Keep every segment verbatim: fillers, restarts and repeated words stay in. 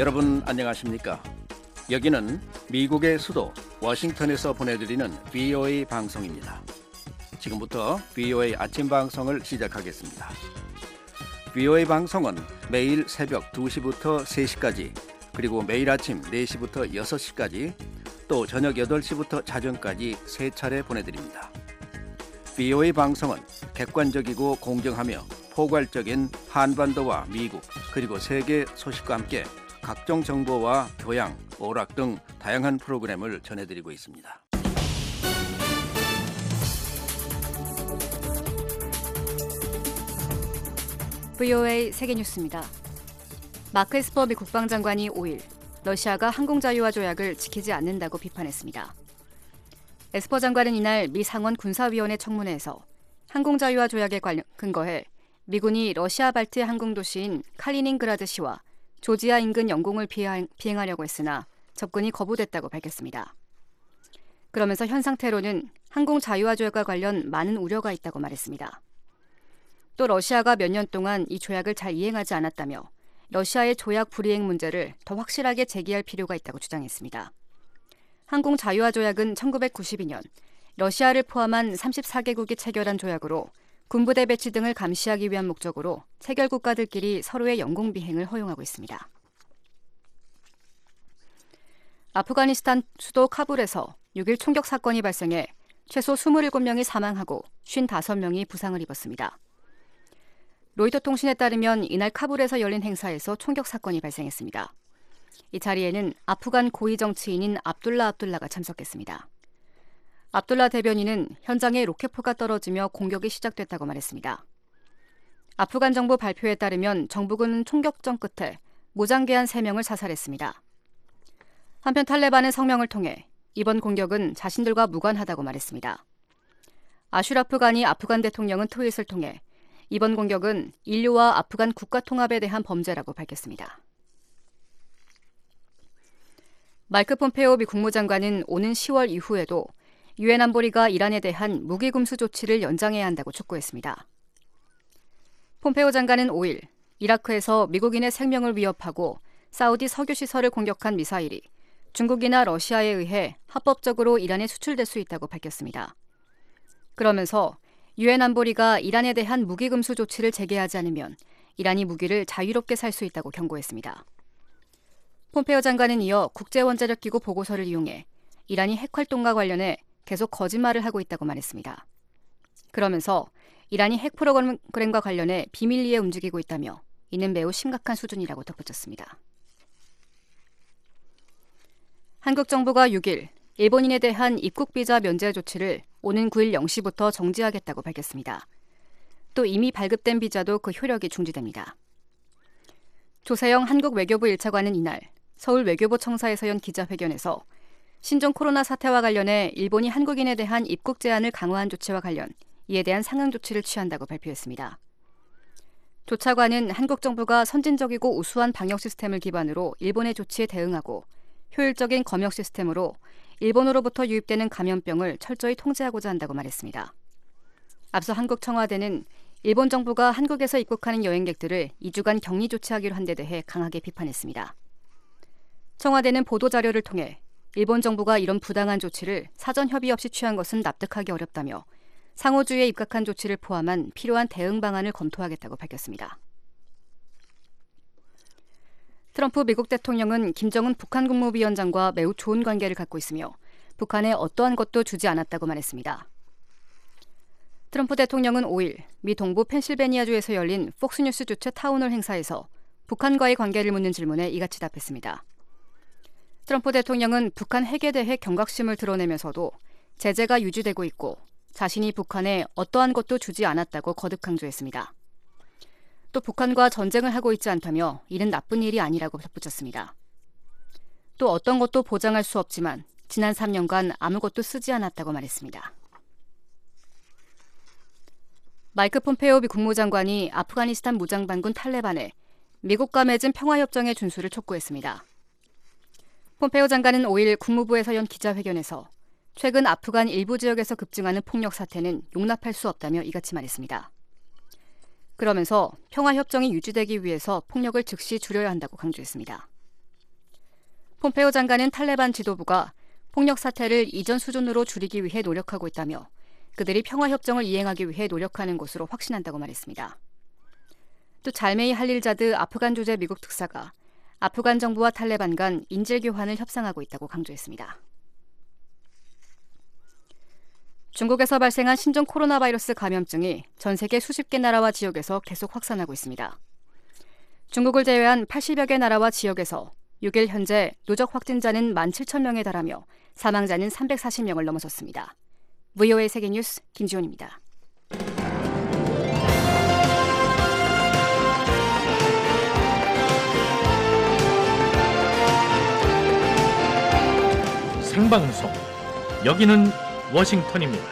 여러분 안녕하십니까? 여기는 미국의 수도 워싱턴에서 보내드리는 브이오에이 방송입니다. 지금부터 브이오에이 아침 방송을 시작하겠습니다. 브이오에이 방송은 매일 새벽 두 시부터 세 시까지, 그리고 매일 아침 네 시부터 여섯 시까지, 또 저녁 여덟 시부터 자정까지 세 차례 보내드립니다. 브이오에이 방송은 객관적이고 공정하며 포괄적인 한반도와 미국 그리고 세계 소식과 함께 각종 정보와 교양, 오락 등 다양한 프로그램을 전해드리고 있습니다. 브이오에이 세계뉴스입니다. 마크 에스퍼 미 국방장관이 오일 러시아가 항공자유화 조약을 지키지 않는다고 비판했습니다. 에스퍼 장관은 이날 미 상원 군사위원회 청문회에서 항공자유화 조약에 관련 근거해 미군이 러시아 발트 항공도시인 칼리닝그라드시와 조지아 인근 영공을 비행하려고 했으나 접근이 거부됐다고 밝혔습니다. 그러면서 현 상태로는 항공자유화 조약과 관련 많은 우려가 있다고 말했습니다. 또 러시아가 몇 년 동안 이 조약을 잘 이행하지 않았다며 러시아의 조약 불이행 문제를 더 확실하게 제기할 필요가 있다고 주장했습니다. 항공자유화 조약은 천구백구십이 년 러시아를 포함한 삼십사 개국이 체결한 조약으로 군부대 배치 등을 감시하기 위한 목적으로 체결 국가들끼리 서로의 영공 비행을 허용하고 있습니다. 아프가니스탄 수도 카불에서 육일 총격 사건이 발생해 최소 이십칠 명이 사망하고 오십오 명이 부상을 입었습니다. 로이터 통신에 따르면 이날 카불에서 열린 행사에서 총격 사건이 발생했습니다. 이 자리에는 아프간 고위 정치인인 압둘라 압둘라가 참석했습니다. 압둘라 대변인은 현장에 로켓포가 떨어지며 공격이 시작됐다고 말했습니다. 아프간 정부 발표에 따르면 정부군은 총격전 끝에 무장계한 세 명을 사살했습니다. 한편 탈레반은 성명을 통해 이번 공격은 자신들과 무관하다고 말했습니다. 아슈라프 가니 아프간 대통령은 트윗을 통해 이번 공격은 인류와 아프간 국가 통합에 대한 범죄라고 밝혔습니다. 마이크 폼페오 미 국무장관은 오는 시월 이후에도 유엔 안보리가 이란에 대한 무기 금수 조치를 연장해야 한다고 촉구했습니다. 폼페오 장관은 오일 이라크에서 미국인의 생명을 위협하고 사우디 석유 시설을 공격한 미사일이 중국이나 러시아에 의해 합법적으로 이란에 수출될 수 있다고 밝혔습니다. 그러면서 유엔 안보리가 이란에 대한 무기 금수 조치를 재개하지 않으면 이란이 무기를 자유롭게 살 수 있다고 경고했습니다. 폼페오 장관은 이어 국제원자력기구 보고서를 이용해 이란이 핵 활동과 관련해 계속 거짓말을 하고 있다고 말했습니다. 그러면서 이란이 핵 프로그램과 관련해 비밀리에 움직이고 있다며 이는 매우 심각한 수준이라고 덧붙였습니다. 한국 정부가 육일 일본인에 대한 입국 비자 면제 조치를 오는 구일 영 시부터 정지하겠다고 밝혔습니다. 또 이미 발급된 비자도 그 효력이 중지됩니다. 조세영 한국 외교부 일 차관은 이날 서울 외교부 청사에서 연 기자회견에서 신종 코로나 사태와 관련해 일본이 한국인에 대한 입국 제한을 강화한 조치와 관련 이에 대한 상응 조치를 취한다고 발표했습니다. 조 차관은 한국 정부가 선진적이고 우수한 방역 시스템을 기반으로 일본의 조치에 대응하고 효율적인 검역 시스템으로 일본으로부터 유입되는 감염병을 철저히 통제하고자 한다고 말했습니다. 앞서 한국 청와대는 일본 정부가 한국에서 입국하는 여행객들을 이 주간 격리 조치하기로 한 데 대해 강하게 비판했습니다. 청와대는 보도자료를 통해 일본 정부가 이런 부당한 조치를 사전 협의 없이 취한 것은 납득하기 어렵다며 상호주의에 입각한 조치를 포함한 필요한 대응 방안을 검토하겠다고 밝혔습니다. 트럼프 미국 대통령은 김정은 북한 국무위원장과 매우 좋은 관계를 갖고 있으며 북한에 어떠한 것도 주지 않았다고 말했습니다. 트럼프 대통령은 오일 미 동부 펜실베니아주에서 열린 폭스뉴스 주최 타운홀 행사에서 북한과의 관계를 묻는 질문에 이같이 답했습니다. 트럼프 대통령은 북한 핵에 대해 경각심을 드러내면서도 제재가 유지되고 있고 자신이 북한에 어떠한 것도 주지 않았다고 거듭 강조했습니다. 또 북한과 전쟁을 하고 있지 않다며 이는 나쁜 일이 아니라고 덧붙였습니다. 또 어떤 것도 보장할 수 없지만 지난 삼 년간 아무것도 쓰지 않았다고 말했습니다. 마이크 폼페오 미 국무장관이 아프가니스탄 무장반군 탈레반에 미국과 맺은 평화협정의 준수를 촉구했습니다. 폼페오 장관은 오일 국무부에서 연 기자회견에서 최근 아프간 일부 지역에서 급증하는 폭력 사태는 용납할 수 없다며 이같이 말했습니다. 그러면서 평화협정이 유지되기 위해서 폭력을 즉시 줄여야 한다고 강조했습니다. 폼페오 장관은 탈레반 지도부가 폭력 사태를 이전 수준으로 줄이기 위해 노력하고 있다며 그들이 평화협정을 이행하기 위해 노력하는 것으로 확신한다고 말했습니다. 또 잘메이 할릴자드 아프간 주재 미국 특사가 아프간 정부와 탈레반 간 인질 교환을 협상하고 있다고 강조했습니다. 중국에서 발생한 신종 코로나 바이러스 감염증이 전 세계 수십 개 나라와 지역에서 계속 확산하고 있습니다. 중국을 제외한 팔십여 개 나라와 지역에서 육 일 현재 누적 확진자는 만 칠천 명에 달하며 사망자는 삼백사십 명을 넘어섰습니다. 브이오에이 세계뉴스 김지훈입니다. 생방송, 여기는 워싱턴입니다.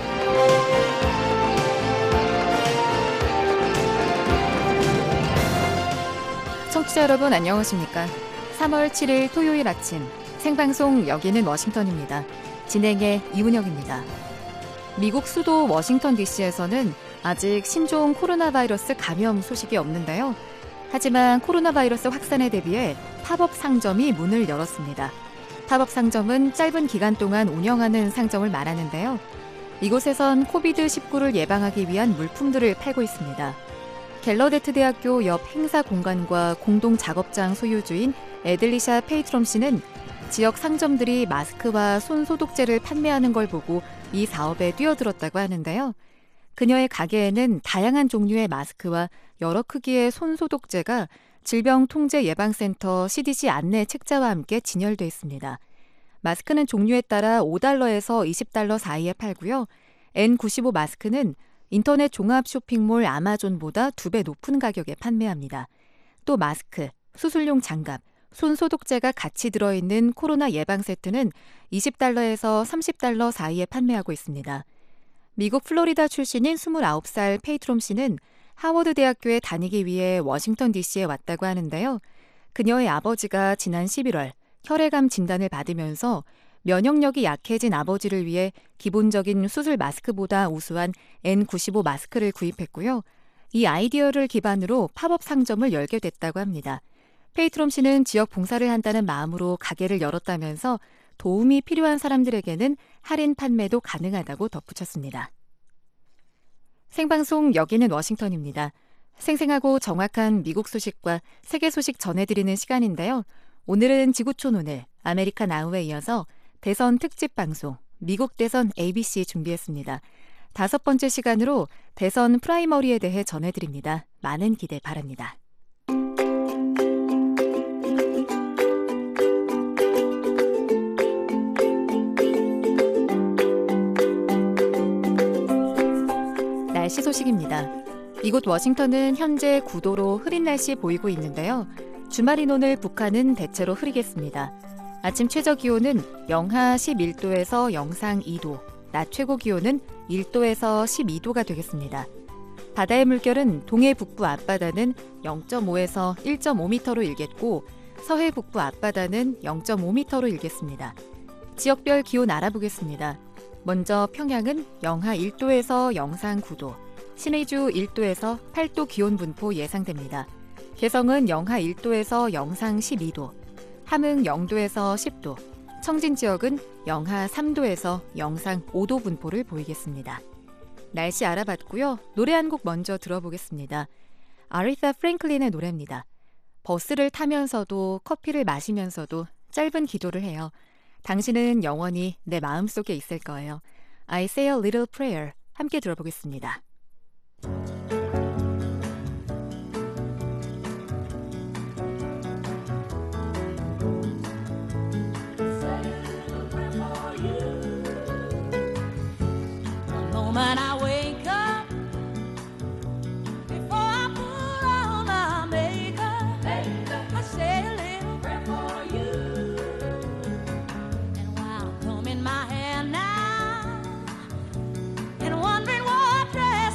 청취자 여러분 안녕하십니까? 삼월 칠일 토요일 아침 생방송 여기는 워싱턴입니다. 진행의 이은영입니다. 미국 수도 워싱턴 디씨에서는 아직 신종 코로나 바이러스 감염 소식이 없는데요. 하지만 코로나 바이러스 확산에 대비해 팝업 상점이 문을 열었습니다. 팝업 상점은 짧은 기간 동안 운영하는 상점을 말하는데요. 이곳에선 코비드 십구를 예방하기 위한 물품들을 팔고 있습니다. 갤러데트 대학교 옆 행사 공간과 공동 작업장 소유주인 에들리샤 페이트롬 씨는 지역 상점들이 마스크와 손 소독제를 판매하는 걸 보고 이 사업에 뛰어들었다고 하는데요. 그녀의 가게에는 다양한 종류의 마스크와 여러 크기의 손 소독제가 질병통제예방센터 씨디씨 안내 책자와 함께 진열돼 있습니다. 마스크는 종류에 따라 오 달러에서 이십 달러 사이에 팔고요. 엔 구십오 마스크는 인터넷 종합 쇼핑몰 아마존보다 두 배 높은 가격에 판매합니다. 또 마스크, 수술용 장갑, 손 소독제가 같이 들어있는 코로나 예방 세트는 이십 달러에서 삼십 달러 사이에 판매하고 있습니다. 미국 플로리다 출신인 스물아홉 살 페이트롬 씨는 하워드 대학교에 다니기 위해 워싱턴 디씨에 왔다고 하는데요. 그녀의 아버지가 지난 십일월 혈액암 진단을 받으면서 면역력이 약해진 아버지를 위해 기본적인 수술 마스크보다 우수한 엔 구십오 마스크를 구입했고요. 이 아이디어를 기반으로 팝업 상점을 열게 됐다고 합니다. 페이트롬 씨는 지역 봉사를 한다는 마음으로 가게를 열었다면서 도움이 필요한 사람들에게는 할인 판매도 가능하다고 덧붙였습니다. 생방송 여기는 워싱턴입니다. 생생하고 정확한 미국 소식과 세계 소식 전해드리는 시간인데요. 오늘은 지구촌 오늘, 아메리칸 아우에 이어서 대선 특집 방송, 미국 대선 에이비씨 준비했습니다. 다섯 번째 시간으로 대선 프라이머리에 대해 전해드립니다. 많은 기대 바랍니다. 날씨 소식입니다. 이곳 워싱턴은 현재 구 도로 흐린 날씨 보이고 있는데요. 주말인 오늘 북한은 대체로 흐리겠습니다. 아침 최저 기온은 영하 십일 도에서 영상 이 도, 낮 최고 기온은 일 도에서 십이 도가 되겠습니다. 바다의 물결은 동해 북부 앞바다는 영 점 오에서 일 점 오 미터로 일겠고 서해 북부 앞바다는 영 점 오 미터로 일겠습니다. 지역별 기온 알아보겠습니다. 먼저 평양은 영하 일 도에서 영상 구 도, 신의주 일 도에서 팔 도 기온 분포 예상됩니다. 개성은 영하 일 도에서 영상 십이 도, 함흥 영 도에서 십 도, 청진 지역은 영하 삼 도에서 영상 오 도 분포를 보이겠습니다. 날씨 알아봤고요. 노래 한 곡 먼저 들어보겠습니다. 아리사 프랭클린의 노래입니다. 버스를 타면서도 커피를 마시면서도 짧은 기도를 해요. 당신은 영원히 내 마음속에 있을 거예요. I say a little prayer. 함께 들어보겠습니다. When I wake up, before I put on my makeup, I say a little prayer for you. And while I'm combing my hair now, and wondering what dress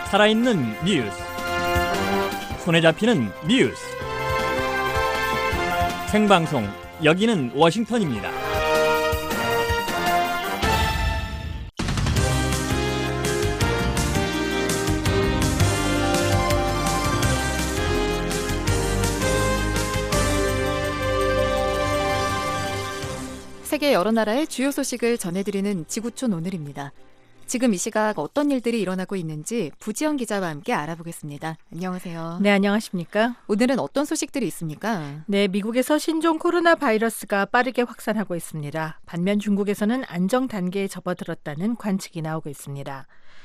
살아있는 뉴스, 손에 잡히는 뉴스, 생방송 여기는 워싱턴입니다. 세계 여러 나라의 주요 소식을 전해드리는 지구촌 오늘입니다. 지금 이 시각 어떤 일들이 일어나고 있는지 부지연 기자와 함께 알아보겠습니다. 안녕하세요. 네, 안녕하십니까? 오늘은 어떤 소식들이 있습니까? 네, 미국에서 신종 코로나 바이러스가 빠르게 확산하고 있습니다. 반면 중국에서는 안정 단계에 접어들었다는 관측이 나오고 있습니다.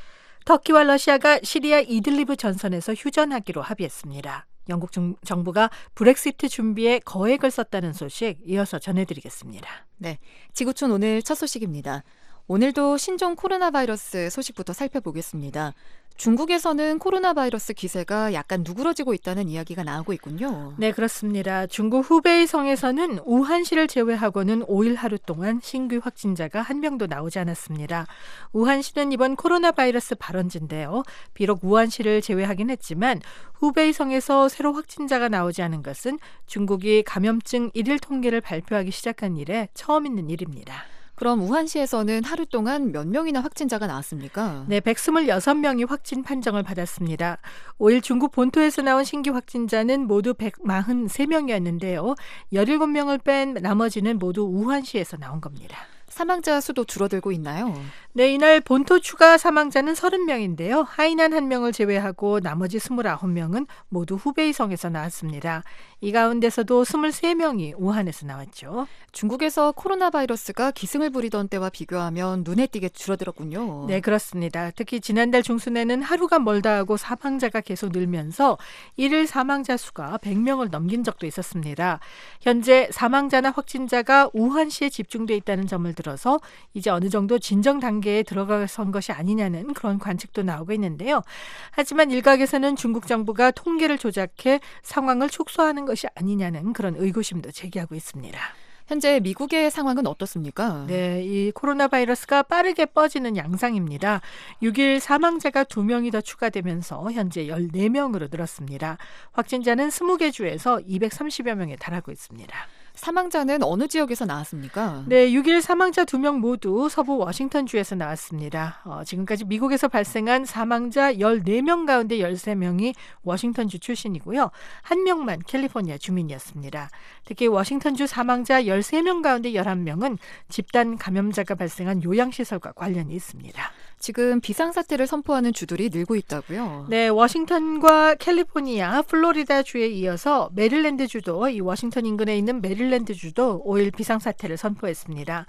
터키와 러시아가 시리아 이들리브 전선에서 휴전하기로 합의했습니다. 영국 중, 정부가 브렉시트 준비에 거액을 썼다는 소식 이어서 전해드리겠습니다. 네, 지구촌 오늘 첫 소식입니다. 오늘도 신종 코로나 바이러스 소식부터 살펴보겠습니다. 중국에서는 코로나 바이러스 기세가 약간 누그러지고 있다는 이야기가 나오고 있군요. 네, 그렇습니다. 중국 후베이성에서는 우한시를 제외하고는 오 일 하루 동안 신규 확진자가 한 명도 나오지 않았습니다. 우한시는 이번 코로나 바이러스 발원지인데요. 비록 우한시를 제외하긴 했지만 후베이성에서 새로 확진자가 나오지 않은 것은 중국이 감염증 일일 통계를 발표하기 시작한 이래 처음 있는 일입니다. 그럼 우한시에서는 하루 동안 몇 명이나 확진자가 나왔습니까? 네, 백이십육 명이 확진 판정을 받았습니다. 오 일 중국 본토에서 나온 신규 확진자는 모두 백사십삼 명이었는데요. 십칠 명을 뺀 나머지는 모두 우한시에서 나온 겁니다. 사망자 수도 줄어들고 있나요? 네, 이날 본토 추가 사망자는 서른 명인데요. 하이난 한 명을 제외하고 나머지 이십구 명은 모두 후베이성에서 나왔습니다. 이 가운데서도 이십삼 명이 우한에서 나왔죠. 중국에서 코로나 바이러스가 기승을 부리던 때와 비교하면 눈에 띄게 줄어들었군요. 네, 그렇습니다. 특히 지난달 중순에는 하루가 멀다 하고 사망자가 계속 늘면서 일일 사망자 수가 백 명을 넘긴 적도 있었습니다. 현재 사망자나 확진자가 우한시에 집중돼 있다는 점을 들어서 이제 어느 정도 진정 단계에 들어가선 것이 아니냐는 그런 관측도 나오고 있는데요. 하지만 일각에서는 중국 정부가 통계를 조작해 상황을 축소하는 것이 아니냐는 그런 의구심도 제기하고 있습니다. 현재 미국의 상황은 어떻습니까? 네, 이 코로나 바이러스가 빠르게 뻗지는 양상입니다. 육 일 사망자가 두 명이 더 추가되면서 현재 십사 명으로 늘었습니다. 확진자는 이십 개 주에서 이백삼십여 명에 달하고 있습니다. 사망자는 어느 지역에서 나왔습니까? 네, 육 일 사망자 두 명 모두 서부 워싱턴주에서 나왔습니다. 어, 지금까지 미국에서 발생한 사망자 십사 명 가운데 십삼 명이 워싱턴주 출신이고요. 한 명만 캘리포니아 주민이었습니다. 특히 워싱턴주 사망자 십삼 명 가운데 열한 명은 집단 감염자가 발생한 요양시설과 관련이 있습니다. 지금 비상사태를 선포하는 주들이 늘고 있다고요? 네, 워싱턴과 캘리포니아, 플로리다주에 이어서 메릴랜드주도 이 워싱턴 인근에 있는 메릴랜드주도 오 일 비상사태를 선포했습니다.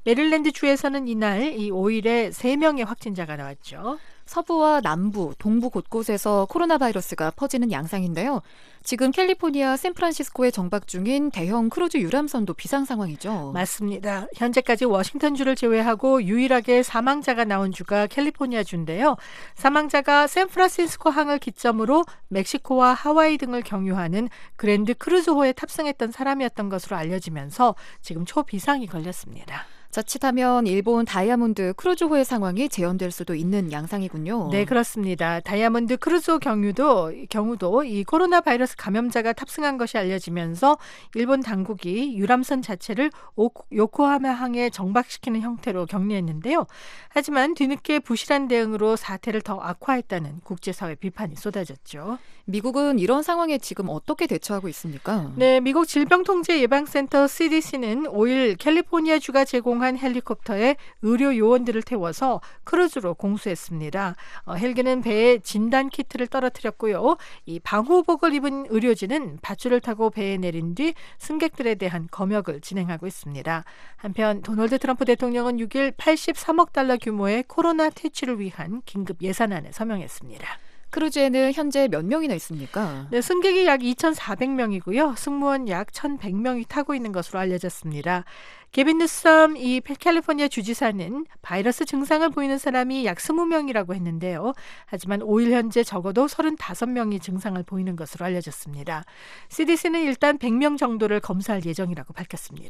메릴랜드주에서는 이날 이 오 일에 세 명의 확진자가 나왔죠. 서부와 남부, 동부 곳곳에서 코로나 바이러스가 퍼지는 양상인데요. 지금 캘리포니아 샌프란시스코에 정박 중인 대형 크루즈 유람선도 비상 상황이죠. 맞습니다. 현재까지 워싱턴주를 제외하고 유일하게 사망자가 나온 주가 캘리포니아주인데요. 사망자가 샌프란시스코 항을 기점으로 멕시코와 하와이 등을 경유하는 그랜드 크루즈호에 탑승했던 사람이었던 것으로 알려지면서 지금 초비상이 걸렸습니다. 자칫하면 일본 다이아몬드 크루즈호의 상황이 재현될 수도 있는 양상이군요. 네, 그렇습니다. 다이아몬드 크루즈호 경유도 경우도 이 코로나 바이러스 감염자가 탑승한 것이 알려지면서 일본 당국이 유람선 자체를 오, 요코하마 항에 정박시키는 형태로 격리했는데요. 하지만 뒤늦게 부실한 대응으로 사태를 더 악화했다는 국제사회 비판이 쏟아졌죠. 미국은 이런 상황에 지금 어떻게 대처하고 있습니까? 네, 미국 질병통제예방센터 씨디씨는 오 일 캘리포니아주가 제공한 헬리콥터에 의료 요원들을 태워서 크루즈로 공수했습니다. 어, 헬기는 배에 진단 키트를 떨어뜨렸고요. 이 방호복을 입은 의료진은 밧줄을 타고 배에 내린 뒤 승객들에 대한 검역을 진행하고 있습니다. 한편 도널드 트럼프 대통령은 육 일 팔십삼억 달러 규모의 코로나 퇴치를 위한 긴급 예산안에 서명했습니다. 크루즈에는 현재 몇 명이나 있습니까? 네, 승객이 약 이천사백 명이고요. 승무원 약 천백 명이 타고 있는 것으로 알려졌습니다. 게빈 뉴섬 이 캘리포니아 주지사는 바이러스 증상을 보이는 사람이 약 이십 명이라고 했는데요. 하지만 오 일 현재 적어도 삼십오 명이 증상을 보이는 것으로 알려졌습니다. 씨디씨는 일단 백 명 정도를 검사할 예정이라고 밝혔습니다.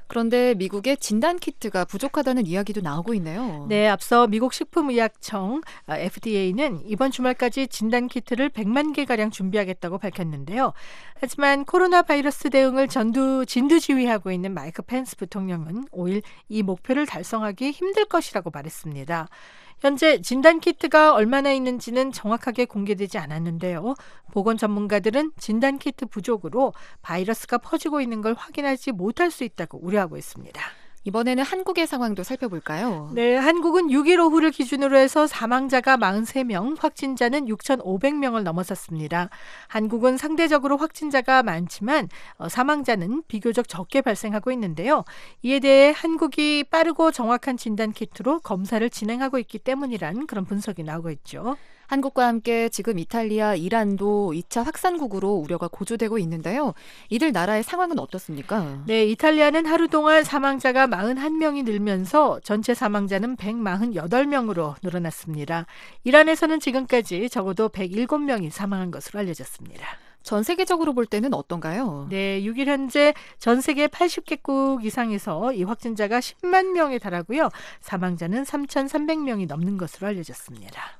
그런데 미국에 진단 키트가 부족하다는 이야기도 나오고 있네요. 네, 앞서 미국 식품의약청 에프디에이는 이번 주말까지 진단 키트를 백만 개가량 준비하겠다고 밝혔는데요. 하지만 코로나 바이러스 대응을 전두, 진두지휘하고 있는 마이크 펜스 부통령은 오일 이 목표를 달성하기 힘들 것이라고 말했습니다. 현재 진단키트가 얼마나 있는지는 정확하게 공개되지 않았는데요. 보건 전문가들은 진단키트 부족으로 바이러스가 퍼지고 있는 걸 확인하지 못할 수 있다고 우려하고 있습니다. 이번에는 한국의 상황도 살펴볼까요? 네, 한국은 육 일 오후를 기준으로 해서 사망자가 사십삼 명, 확진자는 육천오백 명을 넘어섰습니다. 한국은 상대적으로 확진자가 많지만 사망자는 비교적 적게 발생하고 있는데요. 이에 대해 한국이 빠르고 정확한 진단키트로 검사를 진행하고 있기 때문이란 그런 분석이 나오고 있죠. 한국과 함께 지금 이탈리아, 이란도 이 차 확산국으로 우려가 고조되고 있는데요. 이들 나라의 상황은 어떻습니까? 네, 이탈리아는 하루 동안 사망자가 사십일 명이 늘면서 전체 사망자는 백사십팔 명으로 늘어났습니다. 이란에서는 지금까지 적어도 백칠 명이 사망한 것으로 알려졌습니다. 전 세계적으로 볼 때는 어떤가요? 네, 육 일 현재 전 세계 팔십 개국 이상에서 이 확진자가 십만 명에 달하고요. 사망자는 삼천삼백 명이 넘는 것으로 알려졌습니다.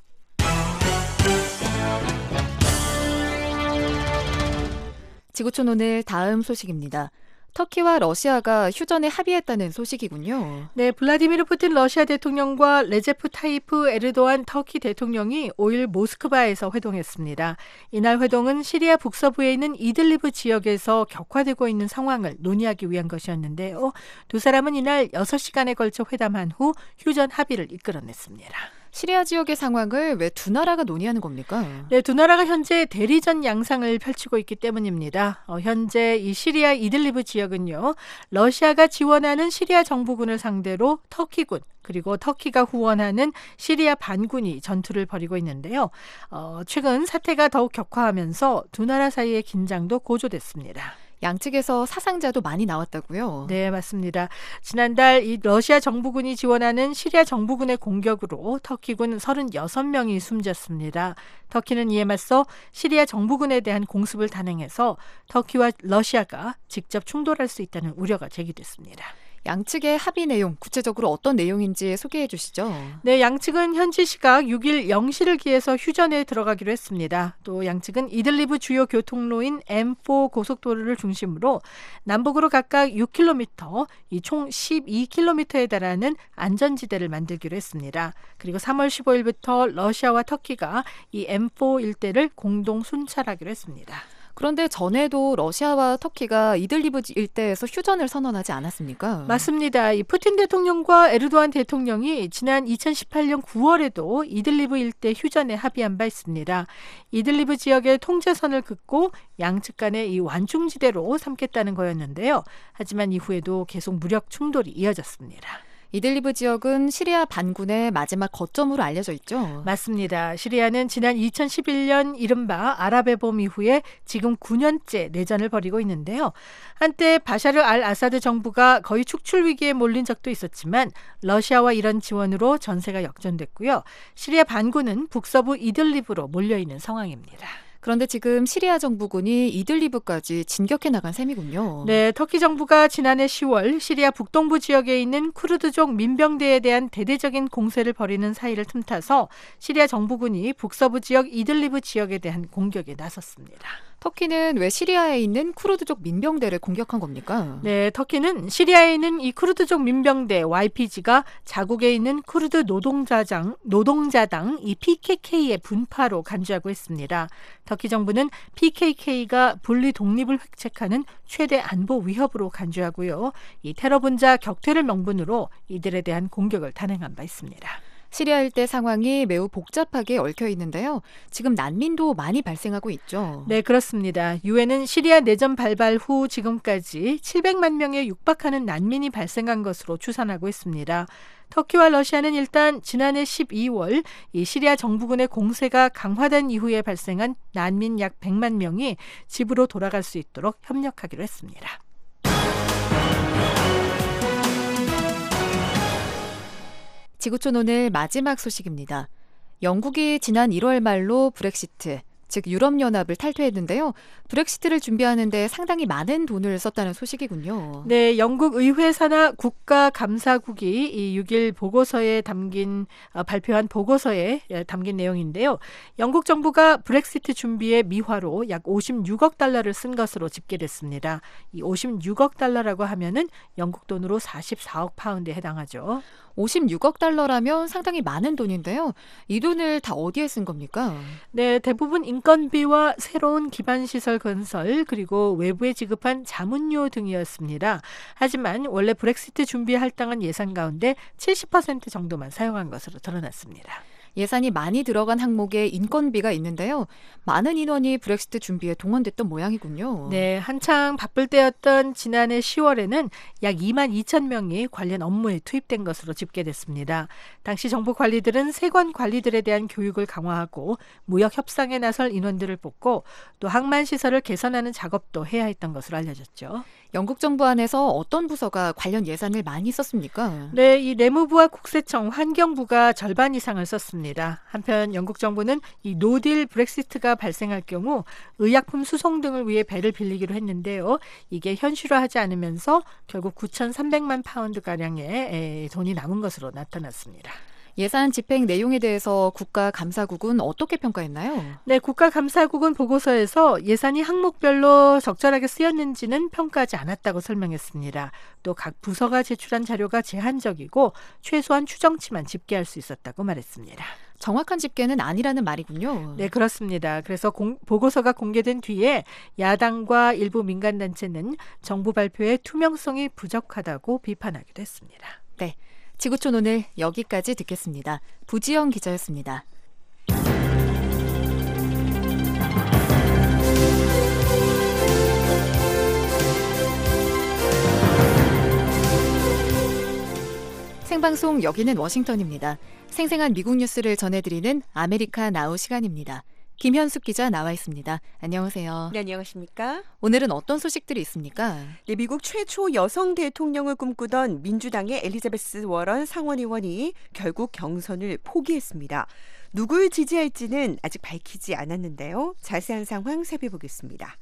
지구촌 오늘 다음 소식입니다. 터키와 러시아가 휴전에 합의했다는 소식이군요. 네, 블라디미르 푸틴 러시아 대통령과 레제프 타이프 에르도안 터키 대통령이 오일 모스크바에서 회동했습니다. 이날 회동은 시리아 북서부에 있는 이들리브 지역에서 격화되고 있는 상황을 논의하기 위한 것이었는데요. 두 사람은 이날 여섯 시간에 걸쳐 회담한 후 휴전 합의를 이끌어냈습니다. 시리아 지역의 상황을 왜 두 나라가 논의하는 겁니까? 네, 두 나라가 현재 대리전 양상을 펼치고 있기 때문입니다. 어, 현재 이 시리아 이들리브 지역은요, 러시아가 지원하는 시리아 정부군을 상대로 터키군 그리고 터키가 후원하는 시리아 반군이 전투를 벌이고 있는데요. 어, 최근 사태가 더욱 격화하면서 두 나라 사이의 긴장도 고조됐습니다. 양측에서 사상자도 많이 나왔다고요? 네, 맞습니다. 지난달 이 러시아 정부군이 지원하는 시리아 정부군의 공격으로 터키군 서른여섯 명이 숨졌습니다. 터키는 이에 맞서 시리아 정부군에 대한 공습을 단행해서 터키와 러시아가 직접 충돌할 수 있다는 우려가 제기됐습니다. 양측의 합의 내용, 구체적으로 어떤 내용인지 소개해 주시죠. 네, 양측은 현지 시각 육 일 영 시를 기해서 휴전에 들어가기로 했습니다. 또 양측은 이들리브 주요 교통로인 엠 사 고속도로를 중심으로 남북으로 각각 육 킬로미터, 이 총 십이 킬로미터에 달하는 안전지대를 만들기로 했습니다. 그리고 삼월 십오일부터 러시아와 터키가 이 엠 사 일대를 공동 순찰하기로 했습니다. 그런데 전에도 러시아와 터키가 이들리브 일대에서 휴전을 선언하지 않았습니까? 맞습니다. 이 푸틴 대통령과 에르도안 대통령이 지난 이천십팔년 구월에도 이들리브 일대 휴전에 합의한 바 있습니다. 이들리브 지역의 통제선을 긋고 양측 간의 이 완충지대로 삼겠다는 거였는데요. 하지만 이후에도 계속 무력 충돌이 이어졌습니다. 이들리브 지역은 시리아 반군의 마지막 거점으로 알려져 있죠. 맞습니다. 시리아는 지난 이천십일년 이른바 아랍의 봄 이후에 지금 구 년째 내전을 벌이고 있는데요. 한때 바샤르 알 아사드 정부가 거의 축출 위기에 몰린 적도 있었지만 러시아와 이란 지원으로 전세가 역전됐고요. 시리아 반군은 북서부 이들리브로 몰려있는 상황입니다. 그런데 지금 시리아 정부군이 이들리브까지 진격해 나간 셈이군요. 네, 터키 정부가 지난해 시월 시리아 북동부 지역에 있는 쿠르드족 민병대에 대한 대대적인 공세를 벌이는 사이를 틈타서 시리아 정부군이 북서부 지역 이들리브 지역에 대한 공격에 나섰습니다. 터키는 왜 시리아에 있는 쿠르드족 민병대를 공격한 겁니까? 네, 터키는 시리아에 있는 이 쿠르드족 민병대 와이피지가 자국에 있는 쿠르드 노동자당, 노동자당 이 피케이케이의 분파로 간주하고 있습니다. 터키 정부는 피케이케이가 분리 독립을 획책하는 최대 안보 위협으로 간주하고요. 이 테러 분자 격퇴를 명분으로 이들에 대한 공격을 단행한 바 있습니다. 시리아 일대 상황이 매우 복잡하게 얽혀 있는데요. 지금 난민도 많이 발생하고 있죠. 네, 그렇습니다. 유엔은 시리아 내전 발발 후 지금까지 칠백만 명에 육박하는 난민이 발생한 것으로 추산하고 있습니다. 터키와 러시아는 일단 지난해 십이월 이 시리아 정부군의 공세가 강화된 이후에 발생한 난민 약 백만 명이 집으로 돌아갈 수 있도록 협력하기로 했습니다. 지구촌 오늘 마지막 소식입니다. 영국이 지난 일월 말로 브렉시트, 즉 유럽연합을 탈퇴했는데요. 브렉시트를 준비하는데 상당히 많은 돈을 썼다는 소식이군요. 네, 영국 의회 산하 국가감사국이 이 육 일 보고서에 담긴 어, 발표한 보고서에 담긴 내용인데요. 영국 정부가 브렉시트 준비에 미화로 약 오십육억 달러를 쓴 것으로 집계됐습니다. 이 오십육억 달러라고 하면은 영국 돈으로 사십사억 파운드에 해당하죠. 오십육억 달러라면 상당히 많은 돈인데요. 이 돈을 다 어디에 쓴 겁니까? 네, 대부분 인건비와 새로운 기반시설 건설 그리고 외부에 지급한 자문료 등이었습니다. 하지만 원래 브렉시트 준비에 할당한 예산 가운데 칠십 퍼센트 정도만 사용한 것으로 드러났습니다. 예산이 많이 들어간 항목에 인건비가 있는데요. 많은 인원이 브렉시트 준비에 동원됐던 모양이군요. 네, 한창 바쁠 때였던 지난해 시월에는 약 이만 이천 명이 관련 업무에 투입된 것으로 집계됐습니다. 당시 정부 관리들은 세관 관리들에 대한 교육을 강화하고 무역 협상에 나설 인원들을 뽑고 또 항만 시설을 개선하는 작업도 해야 했던 것으로 알려졌죠. 영국 정부 안에서 어떤 부서가 관련 예산을 많이 썼습니까? 네, 이 내무부와 국세청, 환경부가 절반 이상을 썼습니다. 한편 영국 정부는 이 노딜 브렉시트가 발생할 경우 의약품 수송 등을 위해 배를 빌리기로 했는데요. 이게 현실화하지 않으면서 결국 구천삼백만 파운드가량의 돈이 남은 것으로 나타났습니다. 예산 집행 내용에 대해서 국가감사국은 어떻게 평가했나요? 네, 국가감사국은 보고서에서 예산이 항목별로 적절하게 쓰였는지는 평가하지 않았다고 설명했습니다. 또 각 부서가 제출한 자료가 제한적이고 최소한 추정치만 집계할 수 있었다고 말했습니다. 정확한 집계는 아니라는 말이군요. 네, 그렇습니다. 그래서 공, 보고서가 공개된 뒤에 야당과 일부 민간단체는 정부 발표의 투명성이 부족하다고 비판하기도 했습니다. 네, 지구촌 오늘 여기까지 듣겠습니다. 부지영 기자였습니다. 생방송 여기는 워싱턴입니다. 생생한 미국 뉴스를 전해드리는 아메리카 나우 시간입니다. 김현숙 기자 나와 있습니다. 안녕하세요. 네, 안녕하십니까? 오늘은 어떤 소식들이 있습니까? 네, 미국 최초 여성 대통령을 꿈꾸던 민주당의 엘리자베스 워런 상원의원이 결국 경선을 포기했습니다. 누굴 지지할지는 아직 밝히지 않았는데요. 자세한 상황 살펴보겠습니다.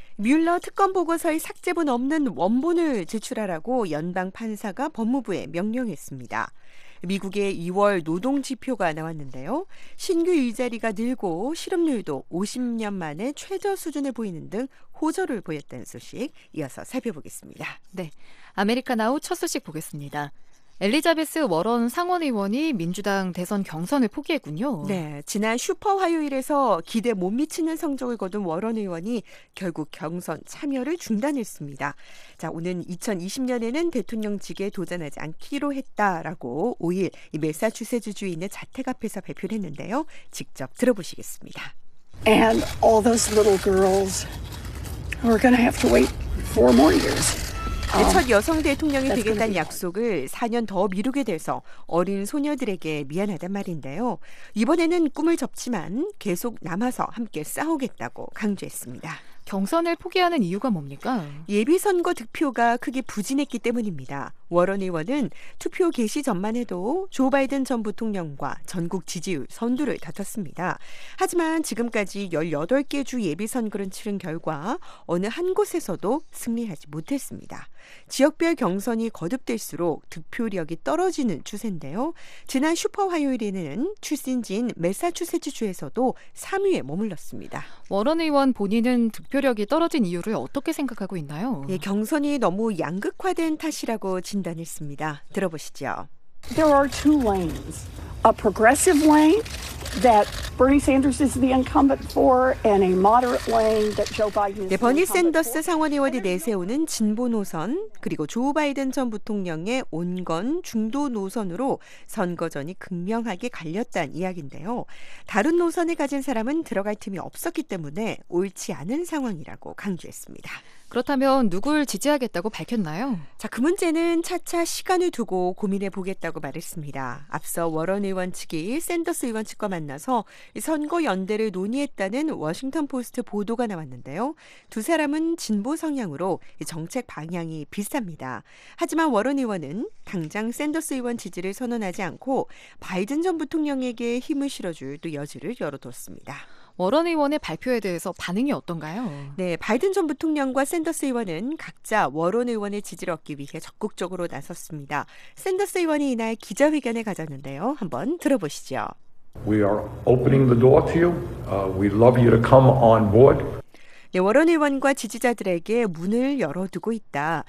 뮬러 특검 보고서의 삭제본 없는 원본을 제출하라고 연방 판사가 법무부에 명령했습니다. 미국의 이월 노동지표가 나왔는데요. 신규 일자리가 늘고 실업률도 오십 년 만에 최저 수준을 보이는 등 호조를 보였다는 소식 이어서 살펴보겠습니다. 네, 아메리카나우 첫 소식 보겠습니다. 엘리자베스 워런 상원의원이 민주당 대선 경선을 포기했군요. 네, 지난 슈퍼 화요일에서 기대 못 미치는 성적을 거둔 워런 의원이 결국 경선 참여를 중단했습니다. 자, 오는 이천이십 년에는 대통령직에 도전하지 않기로 했다라고 오 일 이 매사추세츠주에 있는 자택 앞에서 발표를 했는데요. 직접 들어보시겠습니다. And all those little girls who are going to have to wait four more years. 네, 첫 여성 대통령이 되겠다는 약속을 사 년 더 미루게 돼서 어린 소녀들에게 미안하단 말인데요. 이번에는 꿈을 접지만 계속 남아서 함께 싸우겠다고 강조했습니다. 경선을 포기하는 이유가 뭡니까? 예비선거 득표가 크게 부진했기 때문입니다. 워런 의원은 투표 개시 전만 해도 조 바이든 전 부통령과 전국 지지율 선두를 다퉜습니다. 하지만 지금까지 열여덟 개 주 예비선거를 치른 결과 어느 한 곳에서도 승리하지 못했습니다. 지역별 경선이 거듭될수록 득표력이 떨어지는 추세인데요. 지난 슈퍼 화요일에는 출신지인 매사추세츠주에서도 삼 위에 머물렀습니다. 워런 의원 본인은 득표력이 떨어진 이유를 어떻게 생각하고 있나요? 예, 경선이 너무 양극화된 탓이라고 진단했습니다. 들어보시죠. There are two lanes. A progressive lane that Bernie Sanders is the incumbent for and a moderate lane that Joe Biden is 네, the 버니 incumbent 샌더스 for. 상원의원이 내세우는 진보 노선 그리고 조 바이든 전 부통령의 온건 중도 노선으로 선거전이 극명하게 갈렸다는 이야기인데요. 다른 노선을 가진 사람은 들어갈 틈이 없었기 때문에 옳지 않은 상황이라고 강조했습니다. 그렇다면 누굴 지지하겠다고 밝혔나요? 자, 그 문제는 차차 시간을 두고 고민해 보겠다고 말했습니다. 앞서 워런 의원 측이 샌더스 의원 측과 만나서 선거 연대를 논의했다는 워싱턴 포스트 보도가 나왔는데요. 두 사람은 진보 성향으로 정책 방향이 비슷합니다. 하지만 워런 의원은 당장 샌더스 의원 지지를 선언하지 않고 바이든 전 부통령에게 힘을 실어줄 또 여지를 열어뒀습니다. 워런 의원의 발표에 대해서 반응이 어떤가요? 네, 바이든 전 부통령과 샌더스 의원은 각자 워런 의원의 지지를 얻기 위해 적극적으로 나섰습니다. 샌더스 의원이 이날 기자회견을 가졌는데요. 한번 들어보시죠. We are opening the door to you. Uh, we love you to come on board. 네, 워런 의원과 지지자들에게 문을 열어두고 있다.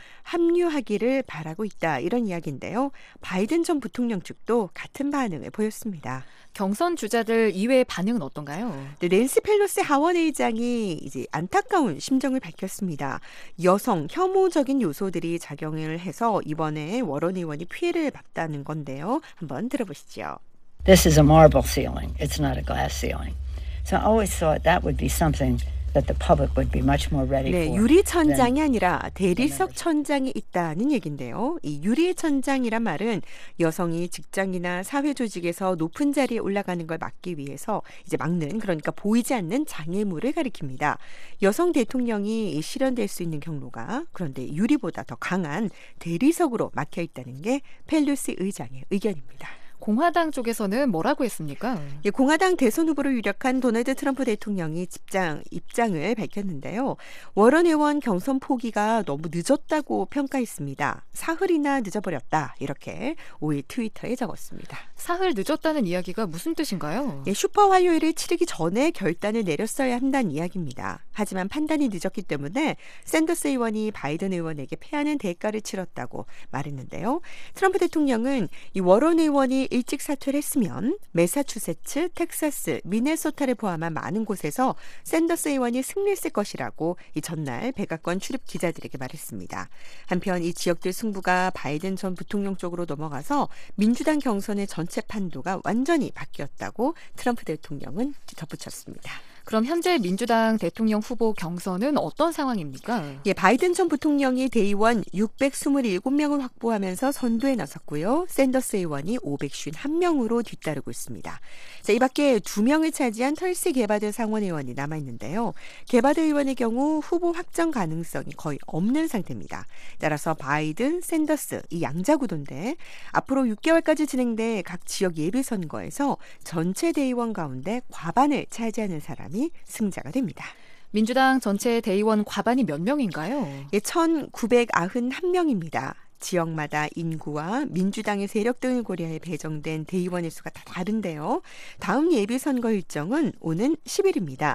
합류하기를 바라고 있다. 이런 이야기인데요. 바이든 전 부통령 측도 같은 반응을 보였습니다. 경선 주자들 이외의 반응은 어떤가요? 네, 낸시 펠로시 하원 의장이 이제 안타까운 심정을 밝혔습니다. 여성 혐오적인 요소들이 작용을 해서 이번에 워런 의원이 피해를 봤다는 건데요. 한번 들어보시죠. This is a marble ceiling. It's not a glass ceiling. So I always thought that would be something that the public would be much more ready 네, for. 유리 천장이 아니라 대리석 천장이 있다는 얘긴데요. 이 유리 천장이란 말은 여성이 직장이나 사회 조직에서 높은 자리에 올라가는 걸 막기 위해서 이제 막는, 그러니까 보이지 않는 장애물을 가리킵니다. 여성 대통령이 실현될 수 있는 경로가 그런데 유리보다 더 강한 대리석으로 막혀 있다는 게 펠로시 의장의 의견입니다. 공화당 쪽에서는 뭐라고 했습니까? 예, 공화당 대선 후보로 유력한 도널드 트럼프 대통령이 집장, 입장을 밝혔는데요. 워런 의원 경선 포기가 너무 늦었다고 평가했습니다. 사흘이나 늦어버렸다. 이렇게 오일 트위터에 적었습니다. 사흘 늦었다는 이야기가 무슨 뜻인가요? 예, 슈퍼 화요일을 치르기 전에 결단을 내렸어야 한다는 이야기입니다. 하지만 판단이 늦었기 때문에 샌더스 의원이 바이든 의원에게 패하는 대가를 치렀다고 말했는데요. 트럼프 대통령은 이 워런 의원이 일찍 사퇴를 했으면 매사추세츠, 텍사스, 미네소타를 포함한 많은 곳에서 샌더스 의원이 승리했을 것이라고 이 전날 백악관 출입 기자들에게 말했습니다. 한편 이 지역들 승부가 바이든 전 부통령 쪽으로 넘어가서 민주당 경선의 전체 판도가 완전히 바뀌었다고 트럼프 대통령은 덧붙였습니다. 그럼 현재 민주당 대통령 후보 경선은 어떤 상황입니까? 예, 바이든 전 부통령이 대의원 육백이십칠 명을 확보하면서 선두에 나섰고요. 샌더스 의원이 오백오십일 명으로 뒤따르고 있습니다. 자, 이 밖에 두 명을 차지한 털시 게바드 상원 의원이 남아있는데요. 게바드 의원의 경우 후보 확정 가능성이 거의 없는 상태입니다. 따라서 바이든, 샌더스 이 양자 구도인데 앞으로 육 개월까지 진행돼 각 지역 예비선거에서 전체 대의원 가운데 과반을 차지하는 사람이 승자가 됩니다. 민주당 전체 대의원 과반이 몇 명인가요? 예, 천구백구십일 명입니다. 지역마다 인구와 민주당의 세력 등을 고려해 배정된 대의원의 수가 다 다른데요. 다음 예비선거 일정은 오는 십 일입니다.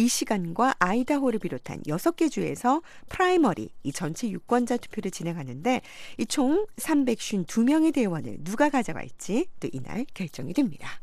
미시간과 아이다호를 비롯한 여섯 개 주에서 프라이머리, 이 전체 유권자 투표를 진행하는데 이 총 삼백오십이 명의 대의원을 누가 가져갈지 또 이날 결정이 됩니다.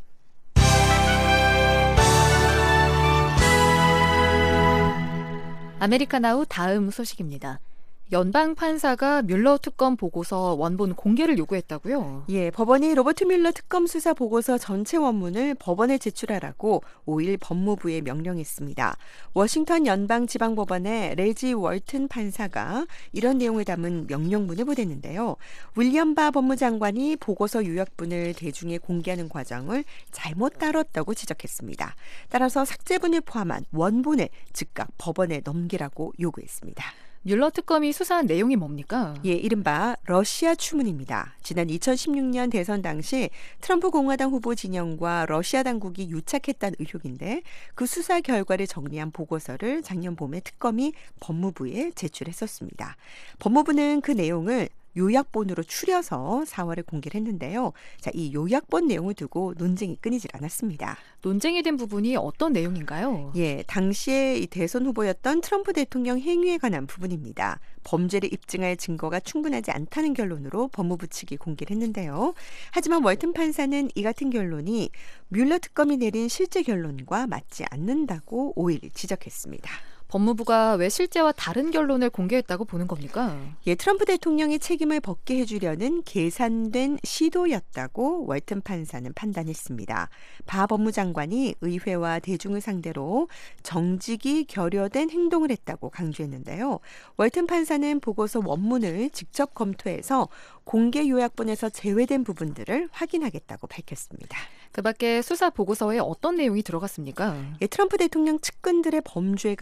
아메리카나우 다음 소식입니다. 연방 판사가 뮬러 특검 보고서 원본 공개를 요구했다고요? 예, 법원이 로버트 뮬러 특검 수사 보고서 전체 원문을 법원에 제출하라고 오일 법무부에 명령했습니다. 워싱턴 연방지방법원의 레지 월튼 판사가 이런 내용을 담은 명령문을 보냈는데요. 윌리엄 바 법무장관이 보고서 요약본을 대중에 공개하는 과정을 잘못 다뤘다고 지적했습니다. 따라서 삭제본을 포함한 원본을 즉각 법원에 넘기라고 요구했습니다. 뮬러 특검이 수사한 내용이 뭡니까? 예, 이른바 러시아 추문입니다. 지난 이천십육 년 대선 당시 트럼프 공화당 후보 진영과 러시아 당국이 유착했다는 의혹인데 그 수사 결과를 정리한 보고서를 작년 봄에 특검이 법무부에 제출했었습니다. 법무부는 그 내용을 요약본으로 추려서 사월에 공개를 했는데요. 자, 이 요약본 내용을 두고 논쟁이 끊이질 않았습니다. 논쟁이 된 부분이 어떤 내용인가요? 예, 당시에 이 대선 후보였던 트럼프 대통령 행위에 관한 부분입니다. 범죄를 입증할 증거가 충분하지 않다는 결론으로 법무부 측이 공개를 했는데요. 하지만 월튼 판사는 이 같은 결론이 뮬러 특검이 내린 실제 결론과 맞지 않는다고 오일 지적했습니다. 법무부가 왜 실제와 다른 결론을 공개했다고 보는 겁니까? 예, 트럼프 대통령이 책임을 벗게 해주려는 계산된 시도였다고 월튼 판사는 판단했습니다. 바 법무장관이 의회와 대중을 상대로 정직이 결여된 행동을 했다고 강조했는데요. 월튼 판사는 보고서 원문을 직접 검토해서 공개 요약본에서 제외된 부분들을 확인하겠다고 밝혔습니다. 그 밖에 수사 보고서에 어떤 내용이 들어갔습니까? 예, 트럼프 대통령 측근들의 범죄가 포함된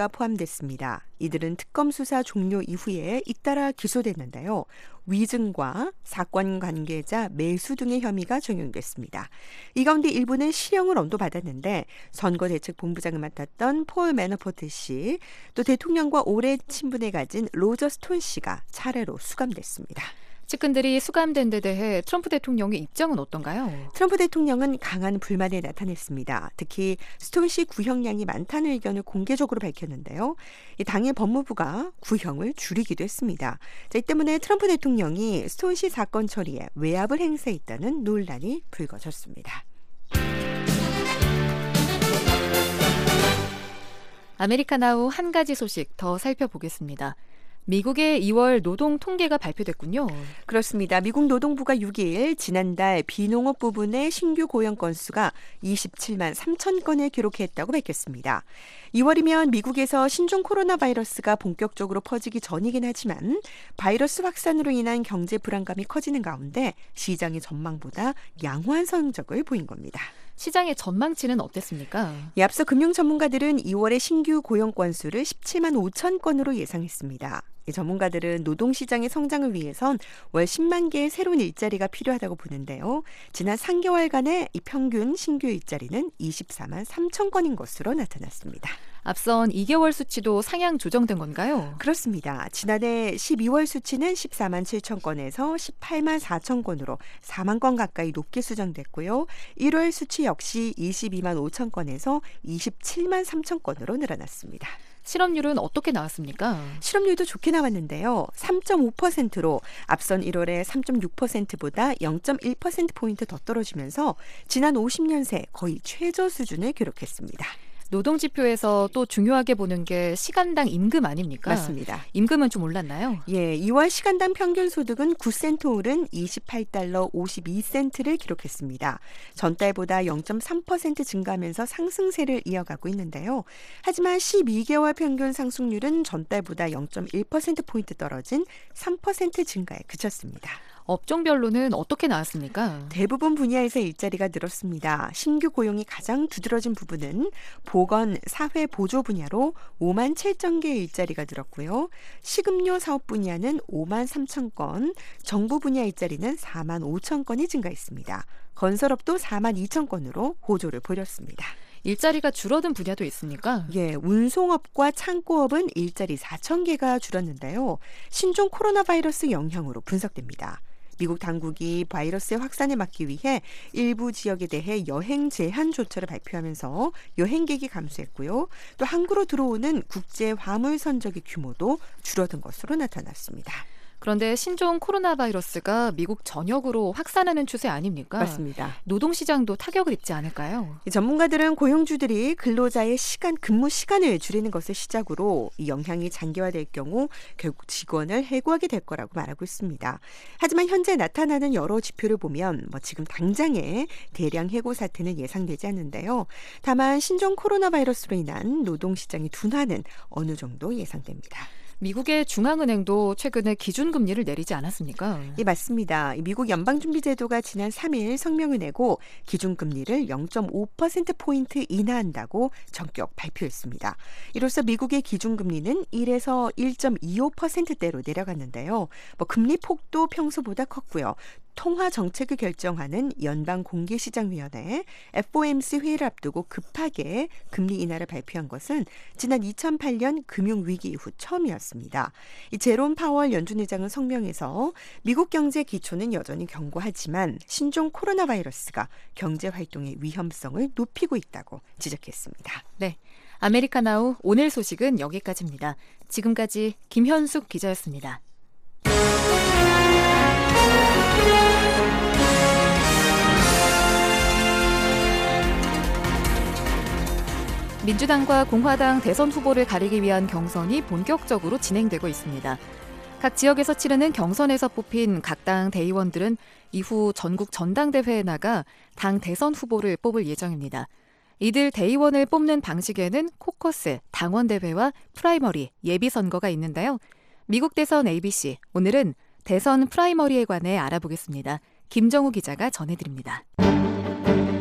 구성됐습니다. 이들은 특검 수사 종료 이후에 잇따라 기소됐는데요. 위증과 사건 관계자 매수 등의 혐의가 적용됐습니다. 이 가운데 일부는 실형을 언도받았는데 선거대책본부장을 맡았던 폴 매너포트 씨, 또 대통령과 오래 친분을 가진 로저 스톤 씨가 차례로 수감됐습니다. 측근들이 수감된 데 대해 트럼프 대통령의 입장은 어떤가요? 트럼프 대통령은 강한 불만을 나타냈습니다. 특히 스톤 씨 구형량이 많다는 의견을 공개적으로 밝혔는데요. 이 당의 법무부가 구형을 줄이기도 했습니다. 자, 이 때문에 트럼프 대통령이 스톤 씨 사건 처리에 외압을 행사했다는 논란이 불거졌습니다. 아메리카나우 한 가지 소식 더 살펴보겠습니다. 미국의 이월 노동 통계가 발표됐군요. 그렇습니다. 미국 노동부가 육 일 지난달 비농업 부분의 신규 고용 건수가 이십칠만 삼천 건을 기록했다고 밝혔습니다. 이월이면 미국에서 신종 코로나 바이러스가 본격적으로 퍼지기 전이긴 하지만 바이러스 확산으로 인한 경제 불안감이 커지는 가운데 시장의 전망보다 양호한 성적을 보인 겁니다. 시장의 전망치는 어땠습니까? 예, 앞서 금융 전문가들은 이월의 신규 고용 건수를 십칠만 오천 건으로 예상했습니다. 이 전문가들은 노동시장의 성장을 위해선 월 십만 개의 새로운 일자리가 필요하다고 보는데요. 지난 삼 개월간의 이 평균 신규 일자리는 이십사만 삼천 건인 것으로 나타났습니다. 앞선 이 개월 수치도 상향 조정된 건가요? 그렇습니다. 지난해 십이월 수치는 십사만 칠천 건에서 십팔만 사천 건으로 사만 건 가까이 높게 수정됐고요. 일월 수치 역시 이십이만 오천 건에서 이십칠만 삼천 건으로 늘어났습니다. 실업률은 어떻게 나왔습니까? 실업률도 좋게 나왔는데요. 삼 점 오 퍼센트로 앞선 일월에 삼 점 육 퍼센트보다 영 점 일 퍼센트포인트 더 떨어지면서 지난 오십 년 새 거의 최저 수준을 기록했습니다. 노동지표에서 또 중요하게 보는 게 시간당 임금 아닙니까? 맞습니다. 임금은 좀 올랐나요? 예, 이월 시간당 평균 소득은 구 센트 오른 이십팔 달러 오십이 센트를 기록했습니다. 전달보다 영 점 삼 퍼센트 증가하면서 상승세를 이어가고 있는데요. 하지만 십이 개월 평균 상승률은 전달보다 영 점 일 퍼센트포인트 떨어진 삼 퍼센트 증가에 그쳤습니다. 업종별로는 어떻게 나왔습니까? 대부분 분야에서 일자리가 늘었습니다. 신규 고용이 가장 두드러진 부분은 보건, 사회 보조 분야로 오만 칠천 개의 일자리가 늘었고요. 식음료 사업 분야는 오만 삼천 건, 정부 분야 일자리는 사만 오천 건이 증가했습니다. 건설업도 사만 이천 건으로 호조를 보였습니다. 일자리가 줄어든 분야도 있습니까? 예, 운송업과 창고업은 일자리 사천 개가 줄었는데요. 신종 코로나 바이러스 영향으로 분석됩니다. 미국 당국이 바이러스의 확산을 막기 위해 일부 지역에 대해 여행 제한 조처를 발표하면서 여행객이 감소했고요. 또 항구로 들어오는 국제 화물 선적의 규모도 줄어든 것으로 나타났습니다. 그런데 신종 코로나 바이러스가 미국 전역으로 확산하는 추세 아닙니까? 맞습니다. 노동시장도 타격을 입지 않을까요? 전문가들은 고용주들이 근로자의 시간, 근무 시간을 줄이는 것을 시작으로 이 영향이 장기화될 경우 결국 직원을 해고하게 될 거라고 말하고 있습니다. 하지만 현재 나타나는 여러 지표를 보면 뭐 지금 당장의 대량 해고 사태는 예상되지 않는데요. 다만 신종 코로나 바이러스로 인한 노동시장의 둔화는 어느 정도 예상됩니다. 미국의 중앙은행도 최근에 기준금리를 내리지 않았습니까? 예, 맞습니다. 미국 연방준비제도가 지난 삼 일 성명을 내고 기준금리를 영 점 오 퍼센트포인트 인하한다고 전격 발표했습니다. 이로써 미국의 기준금리는 일에서 일 점 이오 퍼센트대로 내려갔는데요. 뭐 금리 폭도 평소보다 컸고요. 통화 정책을 결정하는 연방공개시장위원회 에프 오 엠 씨 회의를 앞두고 급하게 금리 인하를 발표한 것은 지난 이천팔 년 금융위기 이후 처음이었습니다. 이 제롬 파월 연준 의장은 성명에서 미국 경제 기초는 여전히 견고하지만 신종 코로나 바이러스가 경제 활동의 위험성을 높이고 있다고 지적했습니다. 네, 아메리카나우 오늘 소식은 여기까지입니다. 지금까지 김현숙 기자였습니다. 민주당과 공화당 대선 후보를 가리기 위한 경선이 본격적으로 진행되고 있습니다. 각 지역에서 치르는 경선에서 뽑힌 각 당 대의원들은 이후 전국 전당대회에 나가 당 대선 후보를 뽑을 예정입니다. 이들 대의원을 뽑는 방식에는 코커스, 당원대회와 프라이머리, 예비선거가 있는데요. 미국 대선 에이비씨, 오늘은 대선 프라이머리에 관해 알아보겠습니다. 김정우 기자가 전해드립니다.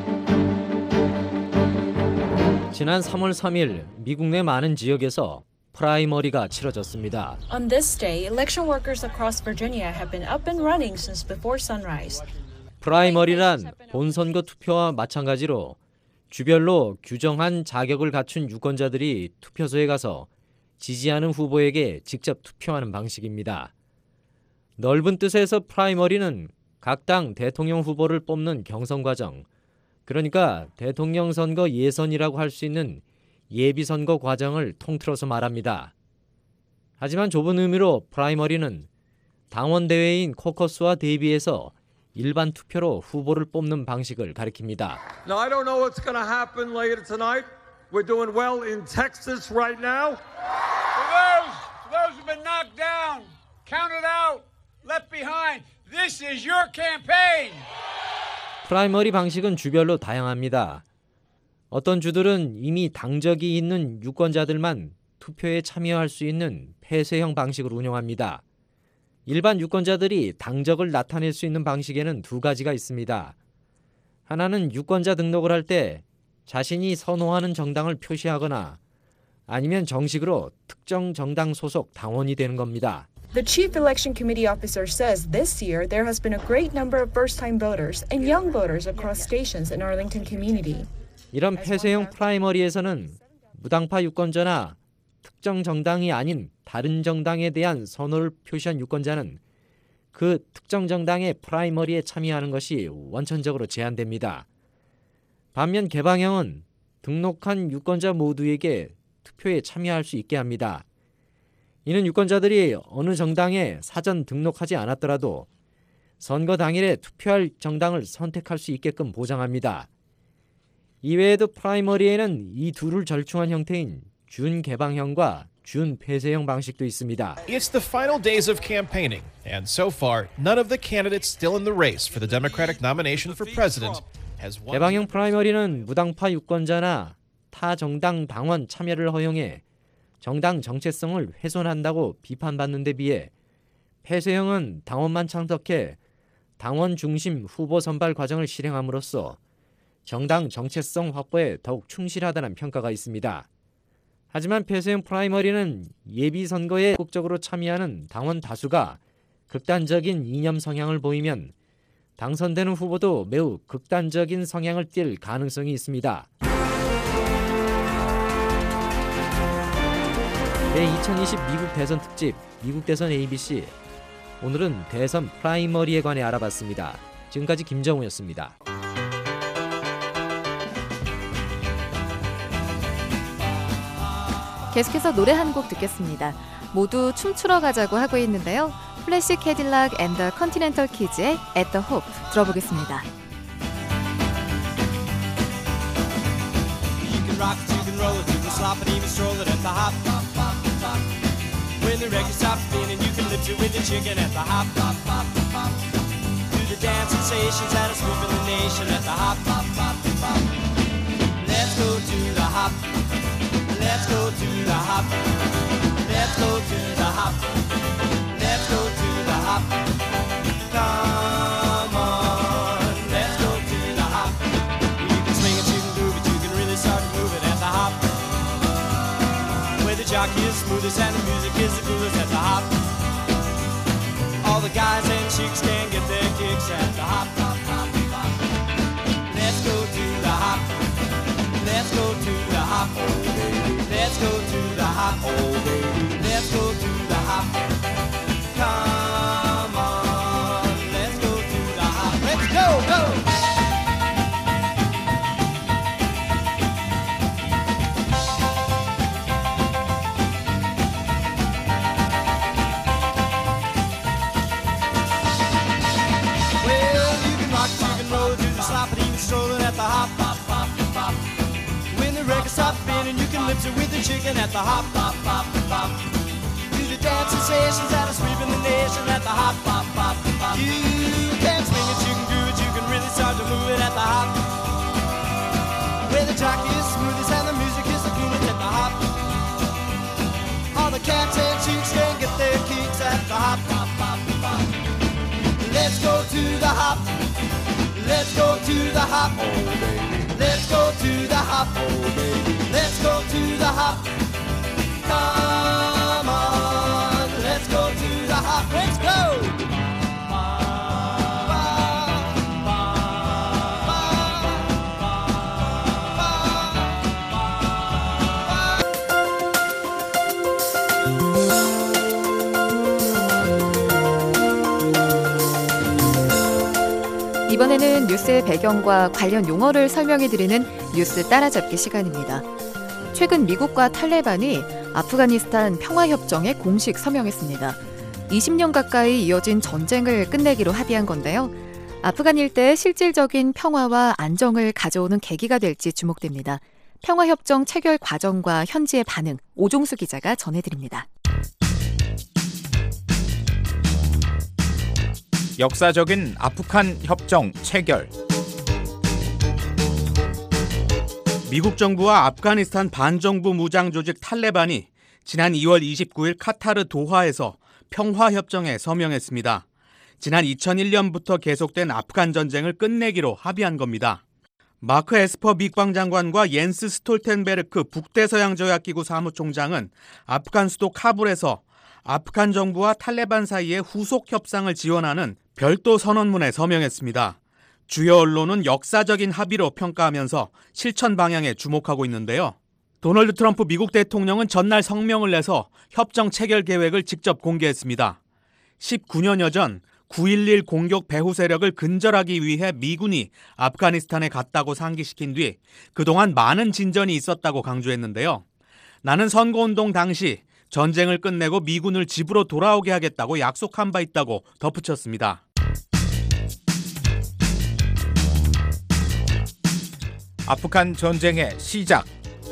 지난 삼월 삼일 미국 내 많은 지역에서 프라이머리가 치러졌습니다. On this day, election workers across Virginia have been up and running since before sunrise. 프라이머리란 본선거 투표와 마찬가지로 주별로 규정한 자격을 갖춘 유권자들이 투표소에 가서 지지하는 후보에게 직접 투표하는 방식입니다. 넓은 뜻에서 프라이머리는 각 당 대통령 후보를 뽑는 경선 과정, 그러니까 대통령 선거 예선이라고 할 수 있는 예비선거 과정을 통틀어서 말합니다. 하지만 좁은 의미로 프라이머리는 당원 대회인 코커스와 대비해서 일반 투표로 후보를 뽑는 방식을 가리킵니다. Now I don't know what's going to happen later tonight. We're doing well in Texas right now. For those, for those who've been knocked down, counted out, left behind, this is your campaign. 프라이머리 방식은 주별로 다양합니다. 어떤 주들은 이미 당적이 있는 유권자들만 투표에 참여할 수 있는 폐쇄형 방식을 운영합니다. 일반 유권자들이 당적을 나타낼 수 있는 방식에는 두 가지가 있습니다. 하나는 유권자 등록을 할 때 자신이 선호하는 정당을 표시하거나 아니면 정식으로 특정 정당 소속 당원이 되는 겁니다. The Chief Election Committee officer says this year there has been a great number of first-time voters and young voters across stations in Arlington community. 이런 폐쇄형 프라이머리에서는 무당파 유권자나 특정 정당이 아닌 다른 정당에 대한 선호를 표시한 유권자는 그 특정 정당의 프라이머리에 참여하는 것이 원천적으로 제한됩니다. 반면 개방형은 등록한 유권자 모두에게 투표에 참여할 수 있게 합니다. 이는 유권자들이 어느 정당에 사전 등록하지 않았더라도 선거 당일에 투표할 정당을 선택할 수 있게끔 보장합니다. 이외에도 프라이머리에는 이 둘을 절충한 형태인 준개방형과 준폐쇄형 방식도 있습니다. It's the final days of campaigning, and so far, none of the candidates still in the race for the Democratic nomination for president has won. 개방형 프라이머리는 무당파 유권자나 타 정당 당원 참여를 허용해 정당 정체성을 훼손한다고 비판받는 데 비해 폐쇄형은 당원만 참석해 당원 중심 후보 선발 과정을 실행함으로써 정당 정체성 확보에 더욱 충실하다는 평가가 있습니다. 하지만 폐쇄형 프라이머리는 예비 선거에 적극적으로 참여하는 당원 다수가 극단적인 이념 성향을 보이면 당선되는 후보도 매우 극단적인 성향을 띨 가능성이 있습니다. 제이천이십 미국 대선 특집 미국 대선 에이비씨, 오늘은 대선 프라이머리에 관해 알아봤습니다. 지금까지 김정우였습니다. 계속해서 노래 한 곡 듣겠습니다. 모두 춤추러 가자고 하고 있는데요. 플래시 캐딜락 앤 더 컨티넨털 키즈의 At the Hope 들어보겠습니다. You can rock it, you can roll it, you can slop it, even stroll it at the hop. When the record stops spinning, you can lift it with the chicken at the hop. Do the dance sensations that are sweeping the nation at the hop. Let's go to the hop. Let's go to the hop. Let's go to the hop. Let's go to the hop. Come on, let's go to the hop. You can swing it, you can groove it, you can really start moving at the hop. Where the jockey is smoothest and the music is the coolest at the hop. All the guys and chicks can get their kicks at the hop. Let's go to the hop. Let's go to the hop. Let's go to the hop. Let's go to the hop. Come on, let's go to the hop. Let's go, go! Well, you can rock, you can roll, do the slop, and even stroll at the hop. When the record stops spinning, you can lift it with the chicken at the hop, hop, hop, hop. Do the dance sensations that are sweeping the nation at the hop, hop, hop, hop. You can swing it, you can groove it, you can really start to move it at the hop. Where the jockey is smoothest and the music is the coolest at the hop. All the cats and chicks can get their kicks at the hop, hop, hop, hop. Let's go to the hop. Let's go to the hop. Let's go to the hop. Let's go to the hop. Come 이번에는 뉴스의 배경과 관련 용어를 설명해드리는 뉴스 따라잡기 시간입니다. 최근 미국과 탈레반이 아프가니스탄 평화협정에 공식 서명했습니다. 이십 년 가까이 이어진 전쟁을 끝내기로 합의한 건데요. 아프간 일대의 실질적인 평화와 안정을 가져오는 계기가 될지 주목됩니다. 평화협정 체결 과정과 현지의 반응, 오종수 기자가 전해드립니다. 역사적인 아프간 협정 체결. 미국 정부와 아프가니스탄 반정부 무장 조직 탈레반이 지난 이월 이십구일 카타르 도하에서 평화협정에 서명했습니다. 지난 이천일 년부터 계속된 아프간 전쟁을 끝내기로 합의한 겁니다. 마크 에스퍼 미국 장관과 옌스 스톨텐베르크 북대서양조약기구 사무총장은 아프간 수도 카불에서 아프간 정부와 탈레반 사이의 후속 협상을 지원하는 별도 선언문에 서명했습니다. 주요 언론은 역사적인 합의로 평가하면서 실천 방향에 주목하고 있는데요. 도널드 트럼프 미국 대통령은 전날 성명을 내서 협정 체결 계획을 직접 공개했습니다. 십구 년여 전 구일일 공격 배후 세력을 근절하기 위해 미군이 아프가니스탄에 갔다고 상기시킨 뒤 그동안 많은 진전이 있었다고 강조했는데요. 나는 선거운동 당시 전쟁을 끝내고 미군을 집으로 돌아오게 하겠다고 약속한 바 있다고 덧붙였습니다. 아프간 전쟁의 시작.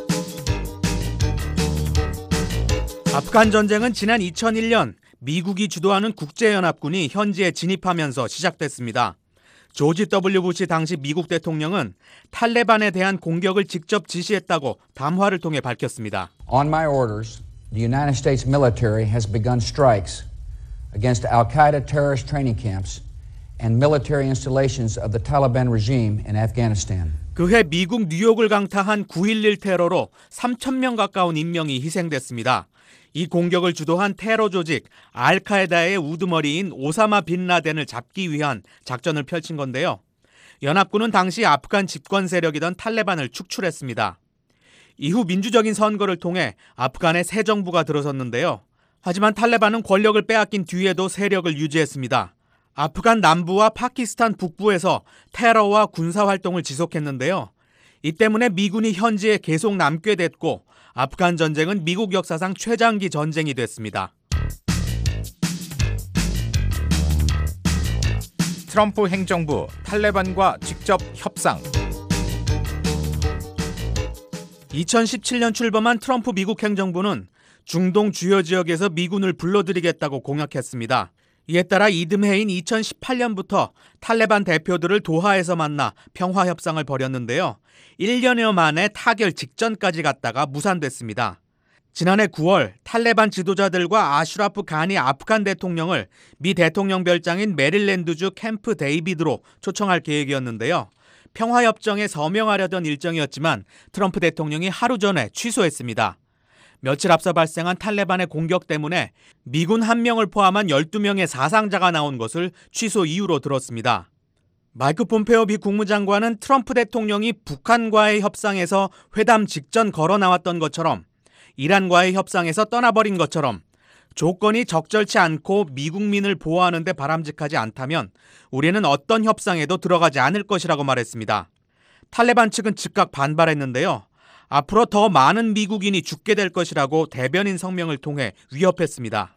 아프간 전쟁은 지난 이천일 년 미국이 주도하는 국제연합군이 현지에 진입하면서 시작됐습니다. 조지 더블유 부시 당시 미국 대통령은 탈레반에 대한 공격을 직접 지시했다고 담화를 통해 밝혔습니다. On my orders, the United States military has begun strikes against Al-Qaeda terrorist training camps and military installations of the Taliban regime in Afghanistan. 그해 미국 뉴욕을 강타한 구일일 테러로 삼천 명 가까운 인명이 희생됐습니다. 이 공격을 주도한 테러 조직 알카에다의 우두머리인 오사마 빈 라덴을 잡기 위한 작전을 펼친 건데요. 연합군은 당시 아프간 집권 세력이던 탈레반을 축출했습니다. 이후 민주적인 선거를 통해 아프간에 새 정부가 들어섰는데요. 하지만 탈레반은 권력을 빼앗긴 뒤에도 세력을 유지했습니다. 아프간 남부와 파키스탄 북부에서 테러와 군사활동을 지속했는데요. 이 때문에 미군이 현지에 계속 남게 됐고 아프간 전쟁은 미국 역사상 최장기 전쟁이 됐습니다. 트럼프 행정부 탈레반과 직접 협상. 이천십칠 년 출범한 트럼프 미국 행정부는 중동 주요 지역에서 미군을 불러들이겠다고 공약했습니다. 이에 따라 이듬해인 이천십팔 년부터 탈레반 대표들을 도하에서 만나 평화협상을 벌였는데요. 일 년여 만에 타결 직전까지 갔다가 무산됐습니다. 지난해 구월 탈레반 지도자들과 아슈라프 가니 아프간 대통령을 미 대통령 별장인 메릴랜드주 캠프 데이비드로 초청할 계획이었는데요. 평화협정에 서명하려던 일정이었지만 트럼프 대통령이 하루 전에 취소했습니다. 며칠 앞서 발생한 탈레반의 공격 때문에 미군 한 명을 포함한 열두 명의 사상자가 나온 것을 취소 이유로 들었습니다. 마이크 폼페오 미 국무장관은 트럼프 대통령이 북한과의 협상에서 회담 직전 걸어 나왔던 것처럼 이란과의 협상에서 떠나버린 것처럼 조건이 적절치 않고 미국민을 보호하는 데 바람직하지 않다면 우리는 어떤 협상에도 들어가지 않을 것이라고 말했습니다. 탈레반 측은 즉각 반발했는데요. 앞으로 더 많은 미국인이 죽게 될 것이라고 대변인 성명을 통해 위협했습니다.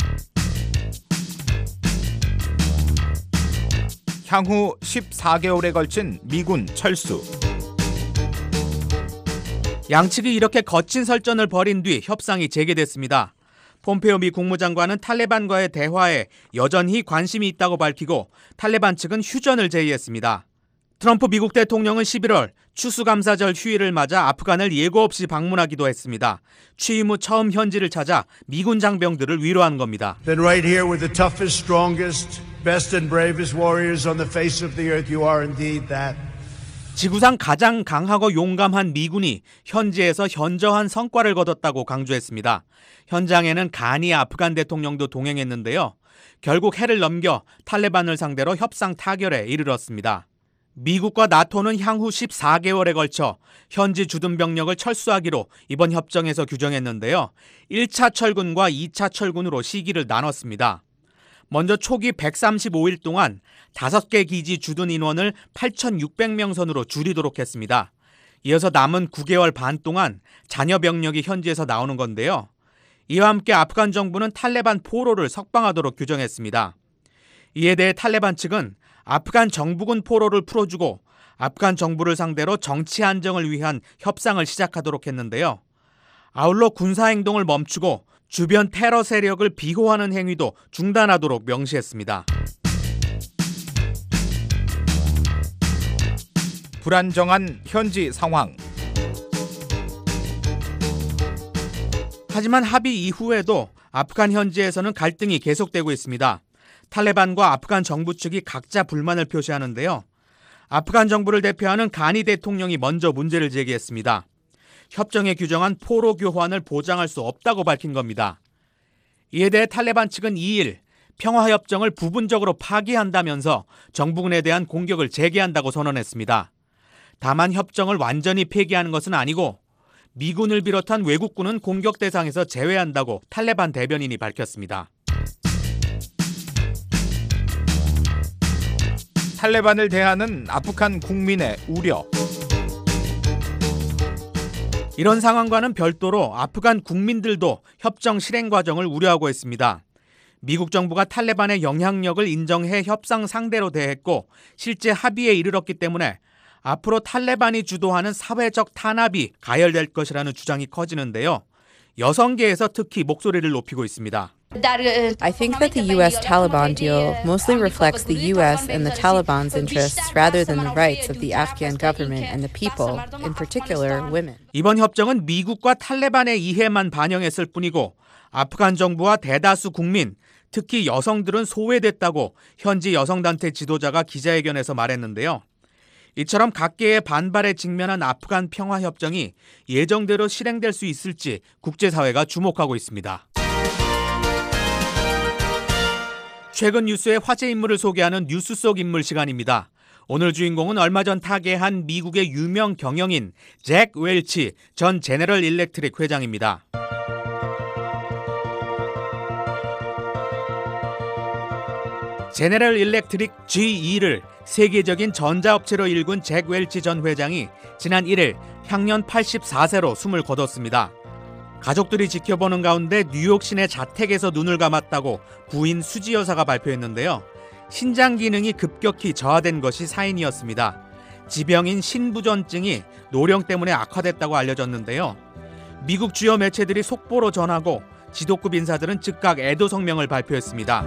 향후 십사 개월에 걸친 미군 철수. 양측이 이렇게 거친 설전을 벌인 뒤 협상이 재개됐습니다. 폼페오 미 국무장관은 탈레반과의 대화에 여전히 관심이 있다고 밝히고 탈레반 측은 휴전을 제의했습니다. 트럼프 미국 대통령은 십일월 추수감사절 휴일을 맞아 아프간을 예고 없이 방문하기도 했습니다. 취임 후 처음 현지를 찾아 미군 장병들을 위로한 겁니다. Been right here with the toughest, strongest, best and bravest warriors on the face of the earth. You are indeed that. 지구상 가장 강하고 용감한 미군이 현지에서 현저한 성과를 거뒀다고 강조했습니다. 현장에는 가니 아프간 대통령도 동행했는데요. 결국 해를 넘겨 탈레반을 상대로 협상 타결에 이르렀습니다. 미국과 나토는 향후 십사 개월에 걸쳐 현지 주둔 병력을 철수하기로 이번 협정에서 규정했는데요. 일 차 철군과 이 차 철군으로 시기를 나눴습니다. 먼저 초기 백삼십오 일 동안 다섯 개 기지 주둔 인원을 팔천육백 명 선으로 줄이도록 했습니다. 이어서 남은 구 개월 반 동안 잔여 병력이 현지에서 나오는 건데요. 이와 함께 아프간 정부는 탈레반 포로를 석방하도록 규정했습니다. 이에 대해 탈레반 측은 아프간 정부군 포로를 풀어주고 아프간 정부를 상대로 정치 안정을 위한 협상을 시작하도록 했는데요. 아울러 군사행동을 멈추고 주변 테러 세력을 비호하는 행위도 중단하도록 명시했습니다. 불안정한 현지 상황. 하지만 합의 이후에도 아프간 현지에서는 갈등이 계속되고 있습니다. 탈레반과 아프간 정부 측이 각자 불만을 표시하는데요. 아프간 정부를 대표하는 가니 대통령이 먼저 문제를 제기했습니다. 협정에 규정한 포로 교환을 보장할 수 없다고 밝힌 겁니다. 이에 대해 탈레반 측은 이 일 평화협정을 부분적으로 파기한다면서 정부군에 대한 공격을 재개한다고 선언했습니다. 다만 협정을 완전히 폐기하는 것은 아니고 미군을 비롯한 외국군은 공격 대상에서 제외한다고 탈레반 대변인이 밝혔습니다. 탈레반을 대하는 아프간 국민의 우려. 이런 상황과는 별도로 아프간 국민들도 협정 실행 과정을 우려하고 있습니다. 미국 정부가 탈레반의 영향력을 인정해 협상 상대로 대했고 실제 합의에 이르렀기 때문에 앞으로 탈레반이 주도하는 사회적 탄압이 가열될 것이라는 주장이 커지는데요. 여성계에서 특히 목소리를 높이고 있습니다. I think that the U S Taliban deal mostly reflects the U S and the Taliban's interests rather than the rights of the Afghan government and the people, in particular women. 이번 협정은 미국과 탈레반의 이해만 반영했을 뿐이고 아프간 정부와 대다수 국민, 특히 여성들은 소외됐다고 현지 여성단체 지도자가 기자회견에서 말했는데요. 이처럼 각계의 반발에 직면한 아프간 평화협정이 예정대로 실행될 수 있을지 국제사회가 주목하고 있습니다. 최근 뉴스의 화제 인물을 소개하는 뉴스 속 인물 시간입니다. 오늘 주인공은 얼마 전 타계한 미국의 유명 경영인 잭 웰치 전 제너럴 일렉트릭 회장입니다. 제너럴 일렉트릭 지이를 세계적인 전자업체로 일군 잭 웰치 전 회장이 지난 일 일 향년 팔십사 세로 숨을 거뒀습니다. 가족들이 지켜보는 가운데 뉴욕 시내 자택에서 눈을 감았다고 부인 수지 여사가 발표했는데요. 신장 기능이 급격히 저하된 것이 사인이었습니다. 지병인 신부전증이 노령 때문에 악화됐다고 알려졌는데요. 미국 주요 매체들이 속보로 전하고 지도급 인사들은 즉각 애도 성명을 발표했습니다.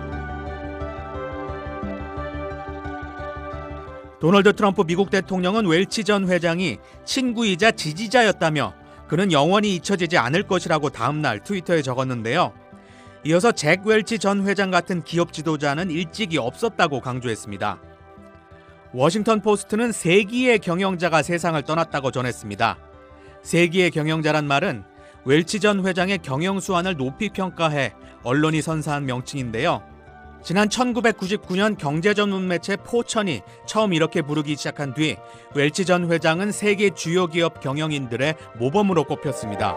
도널드 트럼프 미국 대통령은 웰치 전 회장이 친구이자 지지자였다며 그는 영원히 잊혀지지 않을 것이라고 다음날 트위터에 적었는데요. 이어서 잭 웰치 전 회장 같은 기업 지도자는 일찍이 없었다고 강조했습니다. 워싱턴 포스트는 세기의 경영자가 세상을 떠났다고 전했습니다. 세기의 경영자란 말은 웰치 전 회장의 경영 수완을 높이 평가해 언론이 선사한 명칭인데요. 지난 천구백구십구 년 경제전문 매체 포천이 처음 이렇게 부르기 시작한 뒤 웰치 전 회장은 세계 주요 기업 경영인들의 모범으로 꼽혔습니다.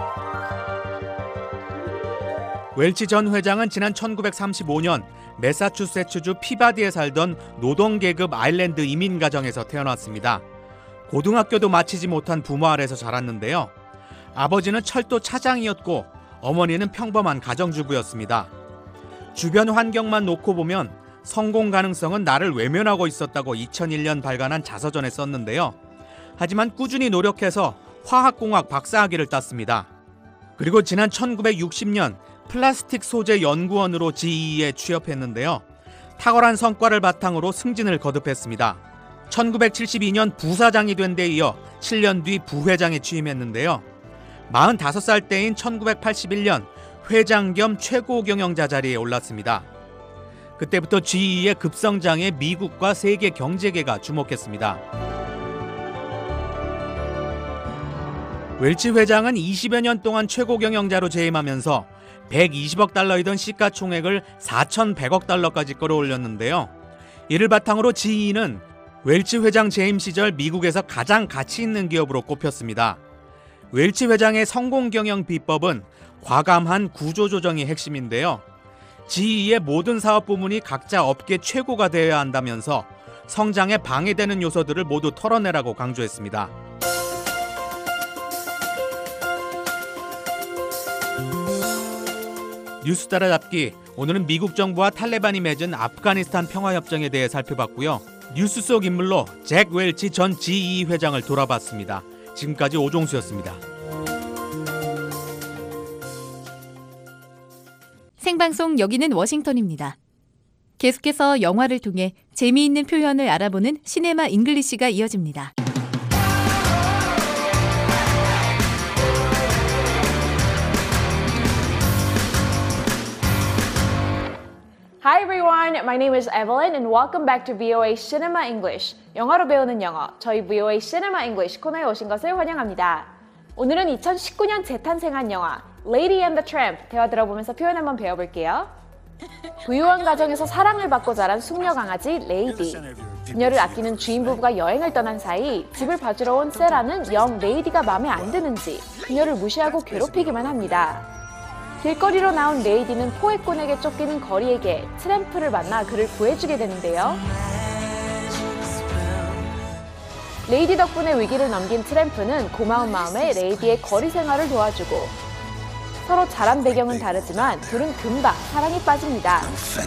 웰치 전 회장은 지난 천구백삼십오 년 매사추세츠주 피바디에 살던 노동계급 아일랜드 이민 가정에서 태어났습니다. 고등학교도 마치지 못한 부모 아래서 자랐는데요. 아버지는 철도 차장이었고 어머니는 평범한 가정주부였습니다. 주변 환경만 놓고 보면 성공 가능성은 나를 외면하고 있었다고 이천일 년 발간한 자서전에 썼는데요. 하지만 꾸준히 노력해서 화학공학 박사학위를 땄습니다. 그리고 지난 천구백육십 년 플라스틱 소재 연구원으로 지이에 취업했는데요. 탁월한 성과를 바탕으로 승진을 거듭했습니다. 천구백칠십이 년 부사장이 된 데 이어 칠 년 뒤 부회장에 취임했는데요. 마흔다섯 살 때인 천구백팔십일 년 회장 겸 최고 경영자 자리에 올랐습니다. 그때부터 지이의 급성장에 미국과 세계 경제계가 주목했습니다. 웰치 회장은 이십여 년 동안 최고 경영자로 재임하면서 백이십억 달러이던 시가총액을 사천백억 달러까지 끌어올렸는데요. 이를 바탕으로 지이는 웰치 회장 재임 시절 미국에서 가장 가치 있는 기업으로 꼽혔습니다. 웰치 회장의 성공 경영 비법은 과감한 구조조정이 핵심인데요. 지이의 모든 사업 부문이 각자 업계 최고가 되어야 한다면서 성장에 방해되는 요소들을 모두 털어내라고 강조했습니다. 뉴스 따라잡기, 오늘은 미국 정부와 탈레반이 맺은 아프가니스탄 평화협정에 대해 살펴봤고요. 뉴스 속 인물로 잭 웰치 전 지이 회장을 돌아봤습니다. 지금까지 오종수였습니다. 생방송 여기는 워싱턴입니다. 계속해서 영화를 통해 재미있는 표현을 알아보는 시네마 잉글리시가 이어집니다. Hi everyone, my name is Evelyn and welcome back to 브이오에이 Cinema English. 영어로 배우는 영어, 저희 브이오에이 Cinema English 코너에 오신 것을 환영합니다. 오늘은 이천십구 년 재탄생한 영화 Lady and the Tramp 대화 들어보면서 표현 한번 배워볼게요. 부유한 가정에서 사랑을 받고 자란 숙녀 강아지 레이디. 그녀를 아끼는 주인 부부가 여행을 떠난 사이 집을 봐주러 온 세라는 영 레이디가 마음에 안 드는지 그녀를 무시하고 괴롭히기만 합니다. 길거리로 나온 레이디는 포획꾼에게 쫓기는 거리에게 트램프를 만나 그를 구해주게 되는데요. 레이디 덕분에 위기를 넘긴 트램프는 고마운 마음에 레이디의 거리 생활을 도와주고 서로 자란 배경은 다르지만 둘은 금방 사랑에 빠집니다.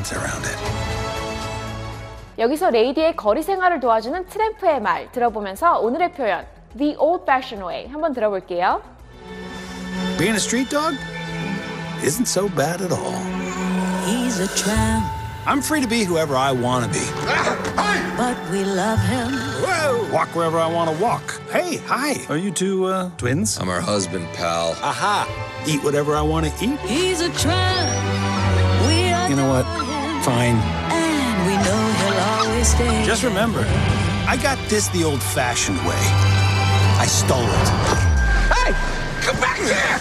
여기서 레이디의 거리 생활을 도와주는 트램프의 말 들어보면서 오늘의 표현 The old-fashioned way 한번 들어볼게요. Being a street dog isn't so bad at all. He's a tramp, I'm free to be whoever I want to be. but we love him. Whoa! Walk wherever I want to walk. Hey, hi. Are you two uh, twins? I'm her husband, pal. Aha! Eat whatever I want to eat. He's a tramp. We are You know what? Fine. and we know he'll always stay. Just remember, I got this the old-fashioned way. I stole it. Hey! Come back here!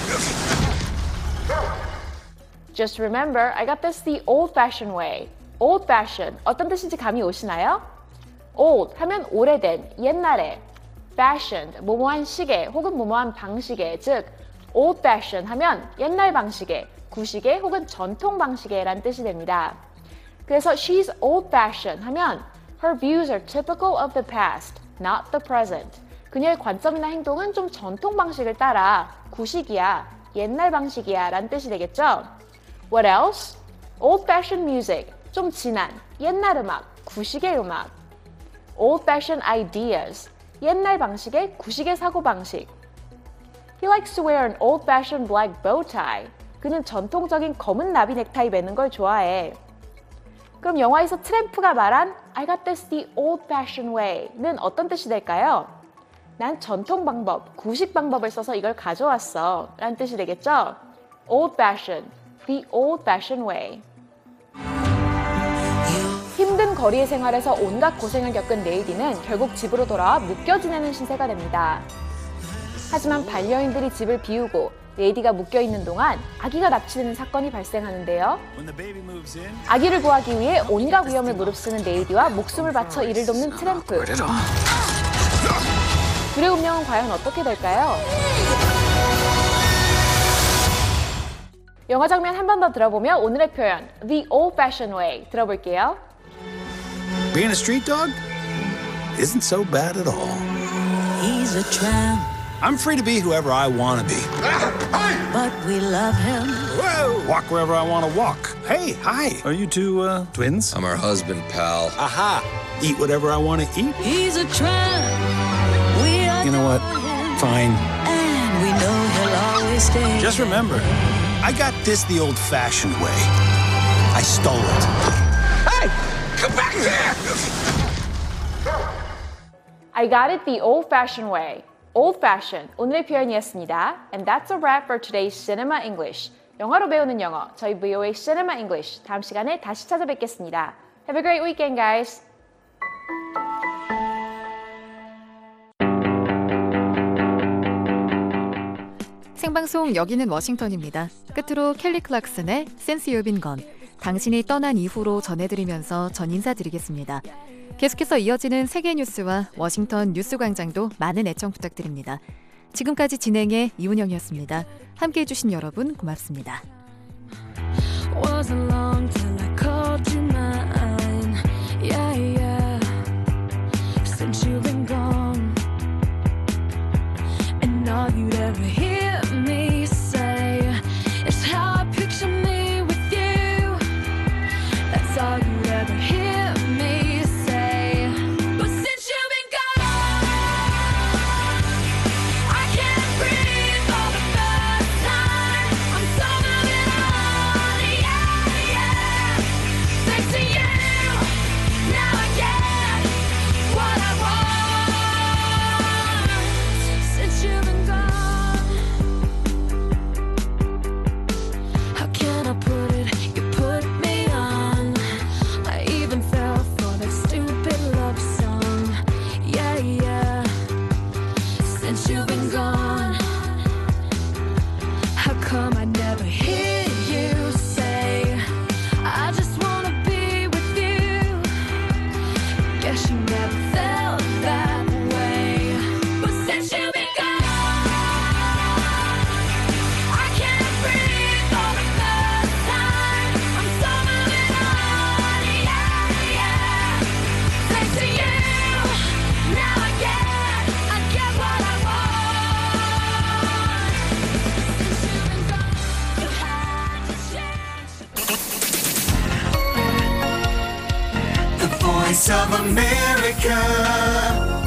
Just remember, I got this the old-fashioned way. old-fashioned, 어떤 뜻인지 감이 오시나요? old 하면 오래된, 옛날에. fashioned, 뭐뭐한 시계 혹은 뭐뭐한 방식의, 즉 old-fashioned 하면 옛날 방식의, 구식의 혹은 전통 방식의 라는 뜻이 됩니다. 그래서 she's old-fashioned 하면 her views are typical of the past, not the present. 그녀의 관점이나 행동은 좀 전통 방식을 따라 구식이야, 옛날 방식이야 라는 뜻이 되겠죠? What else? Old-fashioned music, 좀 진한, 옛날 음악, 구식의 음악. Old-fashioned ideas, 옛날 방식의 구식의 사고방식. He likes to wear an old-fashioned black bow tie. 그는 전통적인 검은 나비 넥타이 매는 걸 좋아해. 그럼 영화에서 트램프가 말한 I got this the old-fashioned way는 어떤 뜻이 될까요? 난 전통 방법, 구식 방법을 써서 이걸 가져왔어 라는 뜻이 되겠죠? Old-fashioned, the old-fashioned way. 힘든 거리의 생활에서 온갖 고생을 겪은 레이디는 결국 집으로 돌아와 묶여 지내는 신세가 됩니다. 하지만 반려인들이 집을 비우고 레이디가 묶여있는 동안 아기가 납치되는 사건이 발생하는데요. 아기를 구하기 위해 온갖 위험을 무릅쓰는 레이디와 목숨을 바쳐 이를 돕는 트램프. 둘의 운명은 과연 어떻게 될까요? 영화 장면 한 번 더 들어보며 오늘의 표현 The old-fashioned way 들어볼게요. Being a street dog isn't so bad at all. He's a tramp, I'm free to be whoever I want to be. but we love him. Whoa! Walk wherever I want to walk. Hey, hi. Are you two uh, twins? I'm her husband, pal. Aha! Eat whatever I want to eat. He's a tramp. We are You know what? Fine. and we know he'll always stay. Just remember, I got this the old-fashioned way. I stole it. Hey! Come back here! I got it the old-fashioned way. old-fashioned, 오늘의 표현이었습니다. And that's a wrap for today's Cinema English. 영어로 배우는 영어, 저희 브이오에이 Cinema English. 다음 시간에 다시 찾아뵙겠습니다. Have a great weekend, guys! 생방송 여기는 워싱턴입니다. 끝으로 켈리 클락슨의 Since You've Been Gone, 당신이 떠난 이후로 전해드리면서 전 인사드리겠습니다. 계속해서 이어지는 세계 뉴스와 워싱턴 뉴스광장도 많은 애청 부탁드립니다. 지금까지 진행의 이운영이었습니다. 함께해 주신 여러분 고맙습니다. Wasn't long till I called you mine. Yeah, yeah. Since you've been gone, and all you'd ever hear me say is how I picture me with you. That's all you'd ever hear me say. But since you've been gone, I can't breathe for the first time. I'm so moving on, yeah, yeah. Thanks to you, now I get what I want. Since you've been gone, how can I put it? You put me on. I even fell for that stupid love song. Yeah, yeah. Since you've been gone, how come I never hear you say I just wanna be with you? Guess you never felt that way. But since you've been gone, I can't breathe for the first time. I'm so moving on, yeah, yeah. Thanks to you, now I get, I get what I want. Since you've been gone, you had to change. The Voice of America.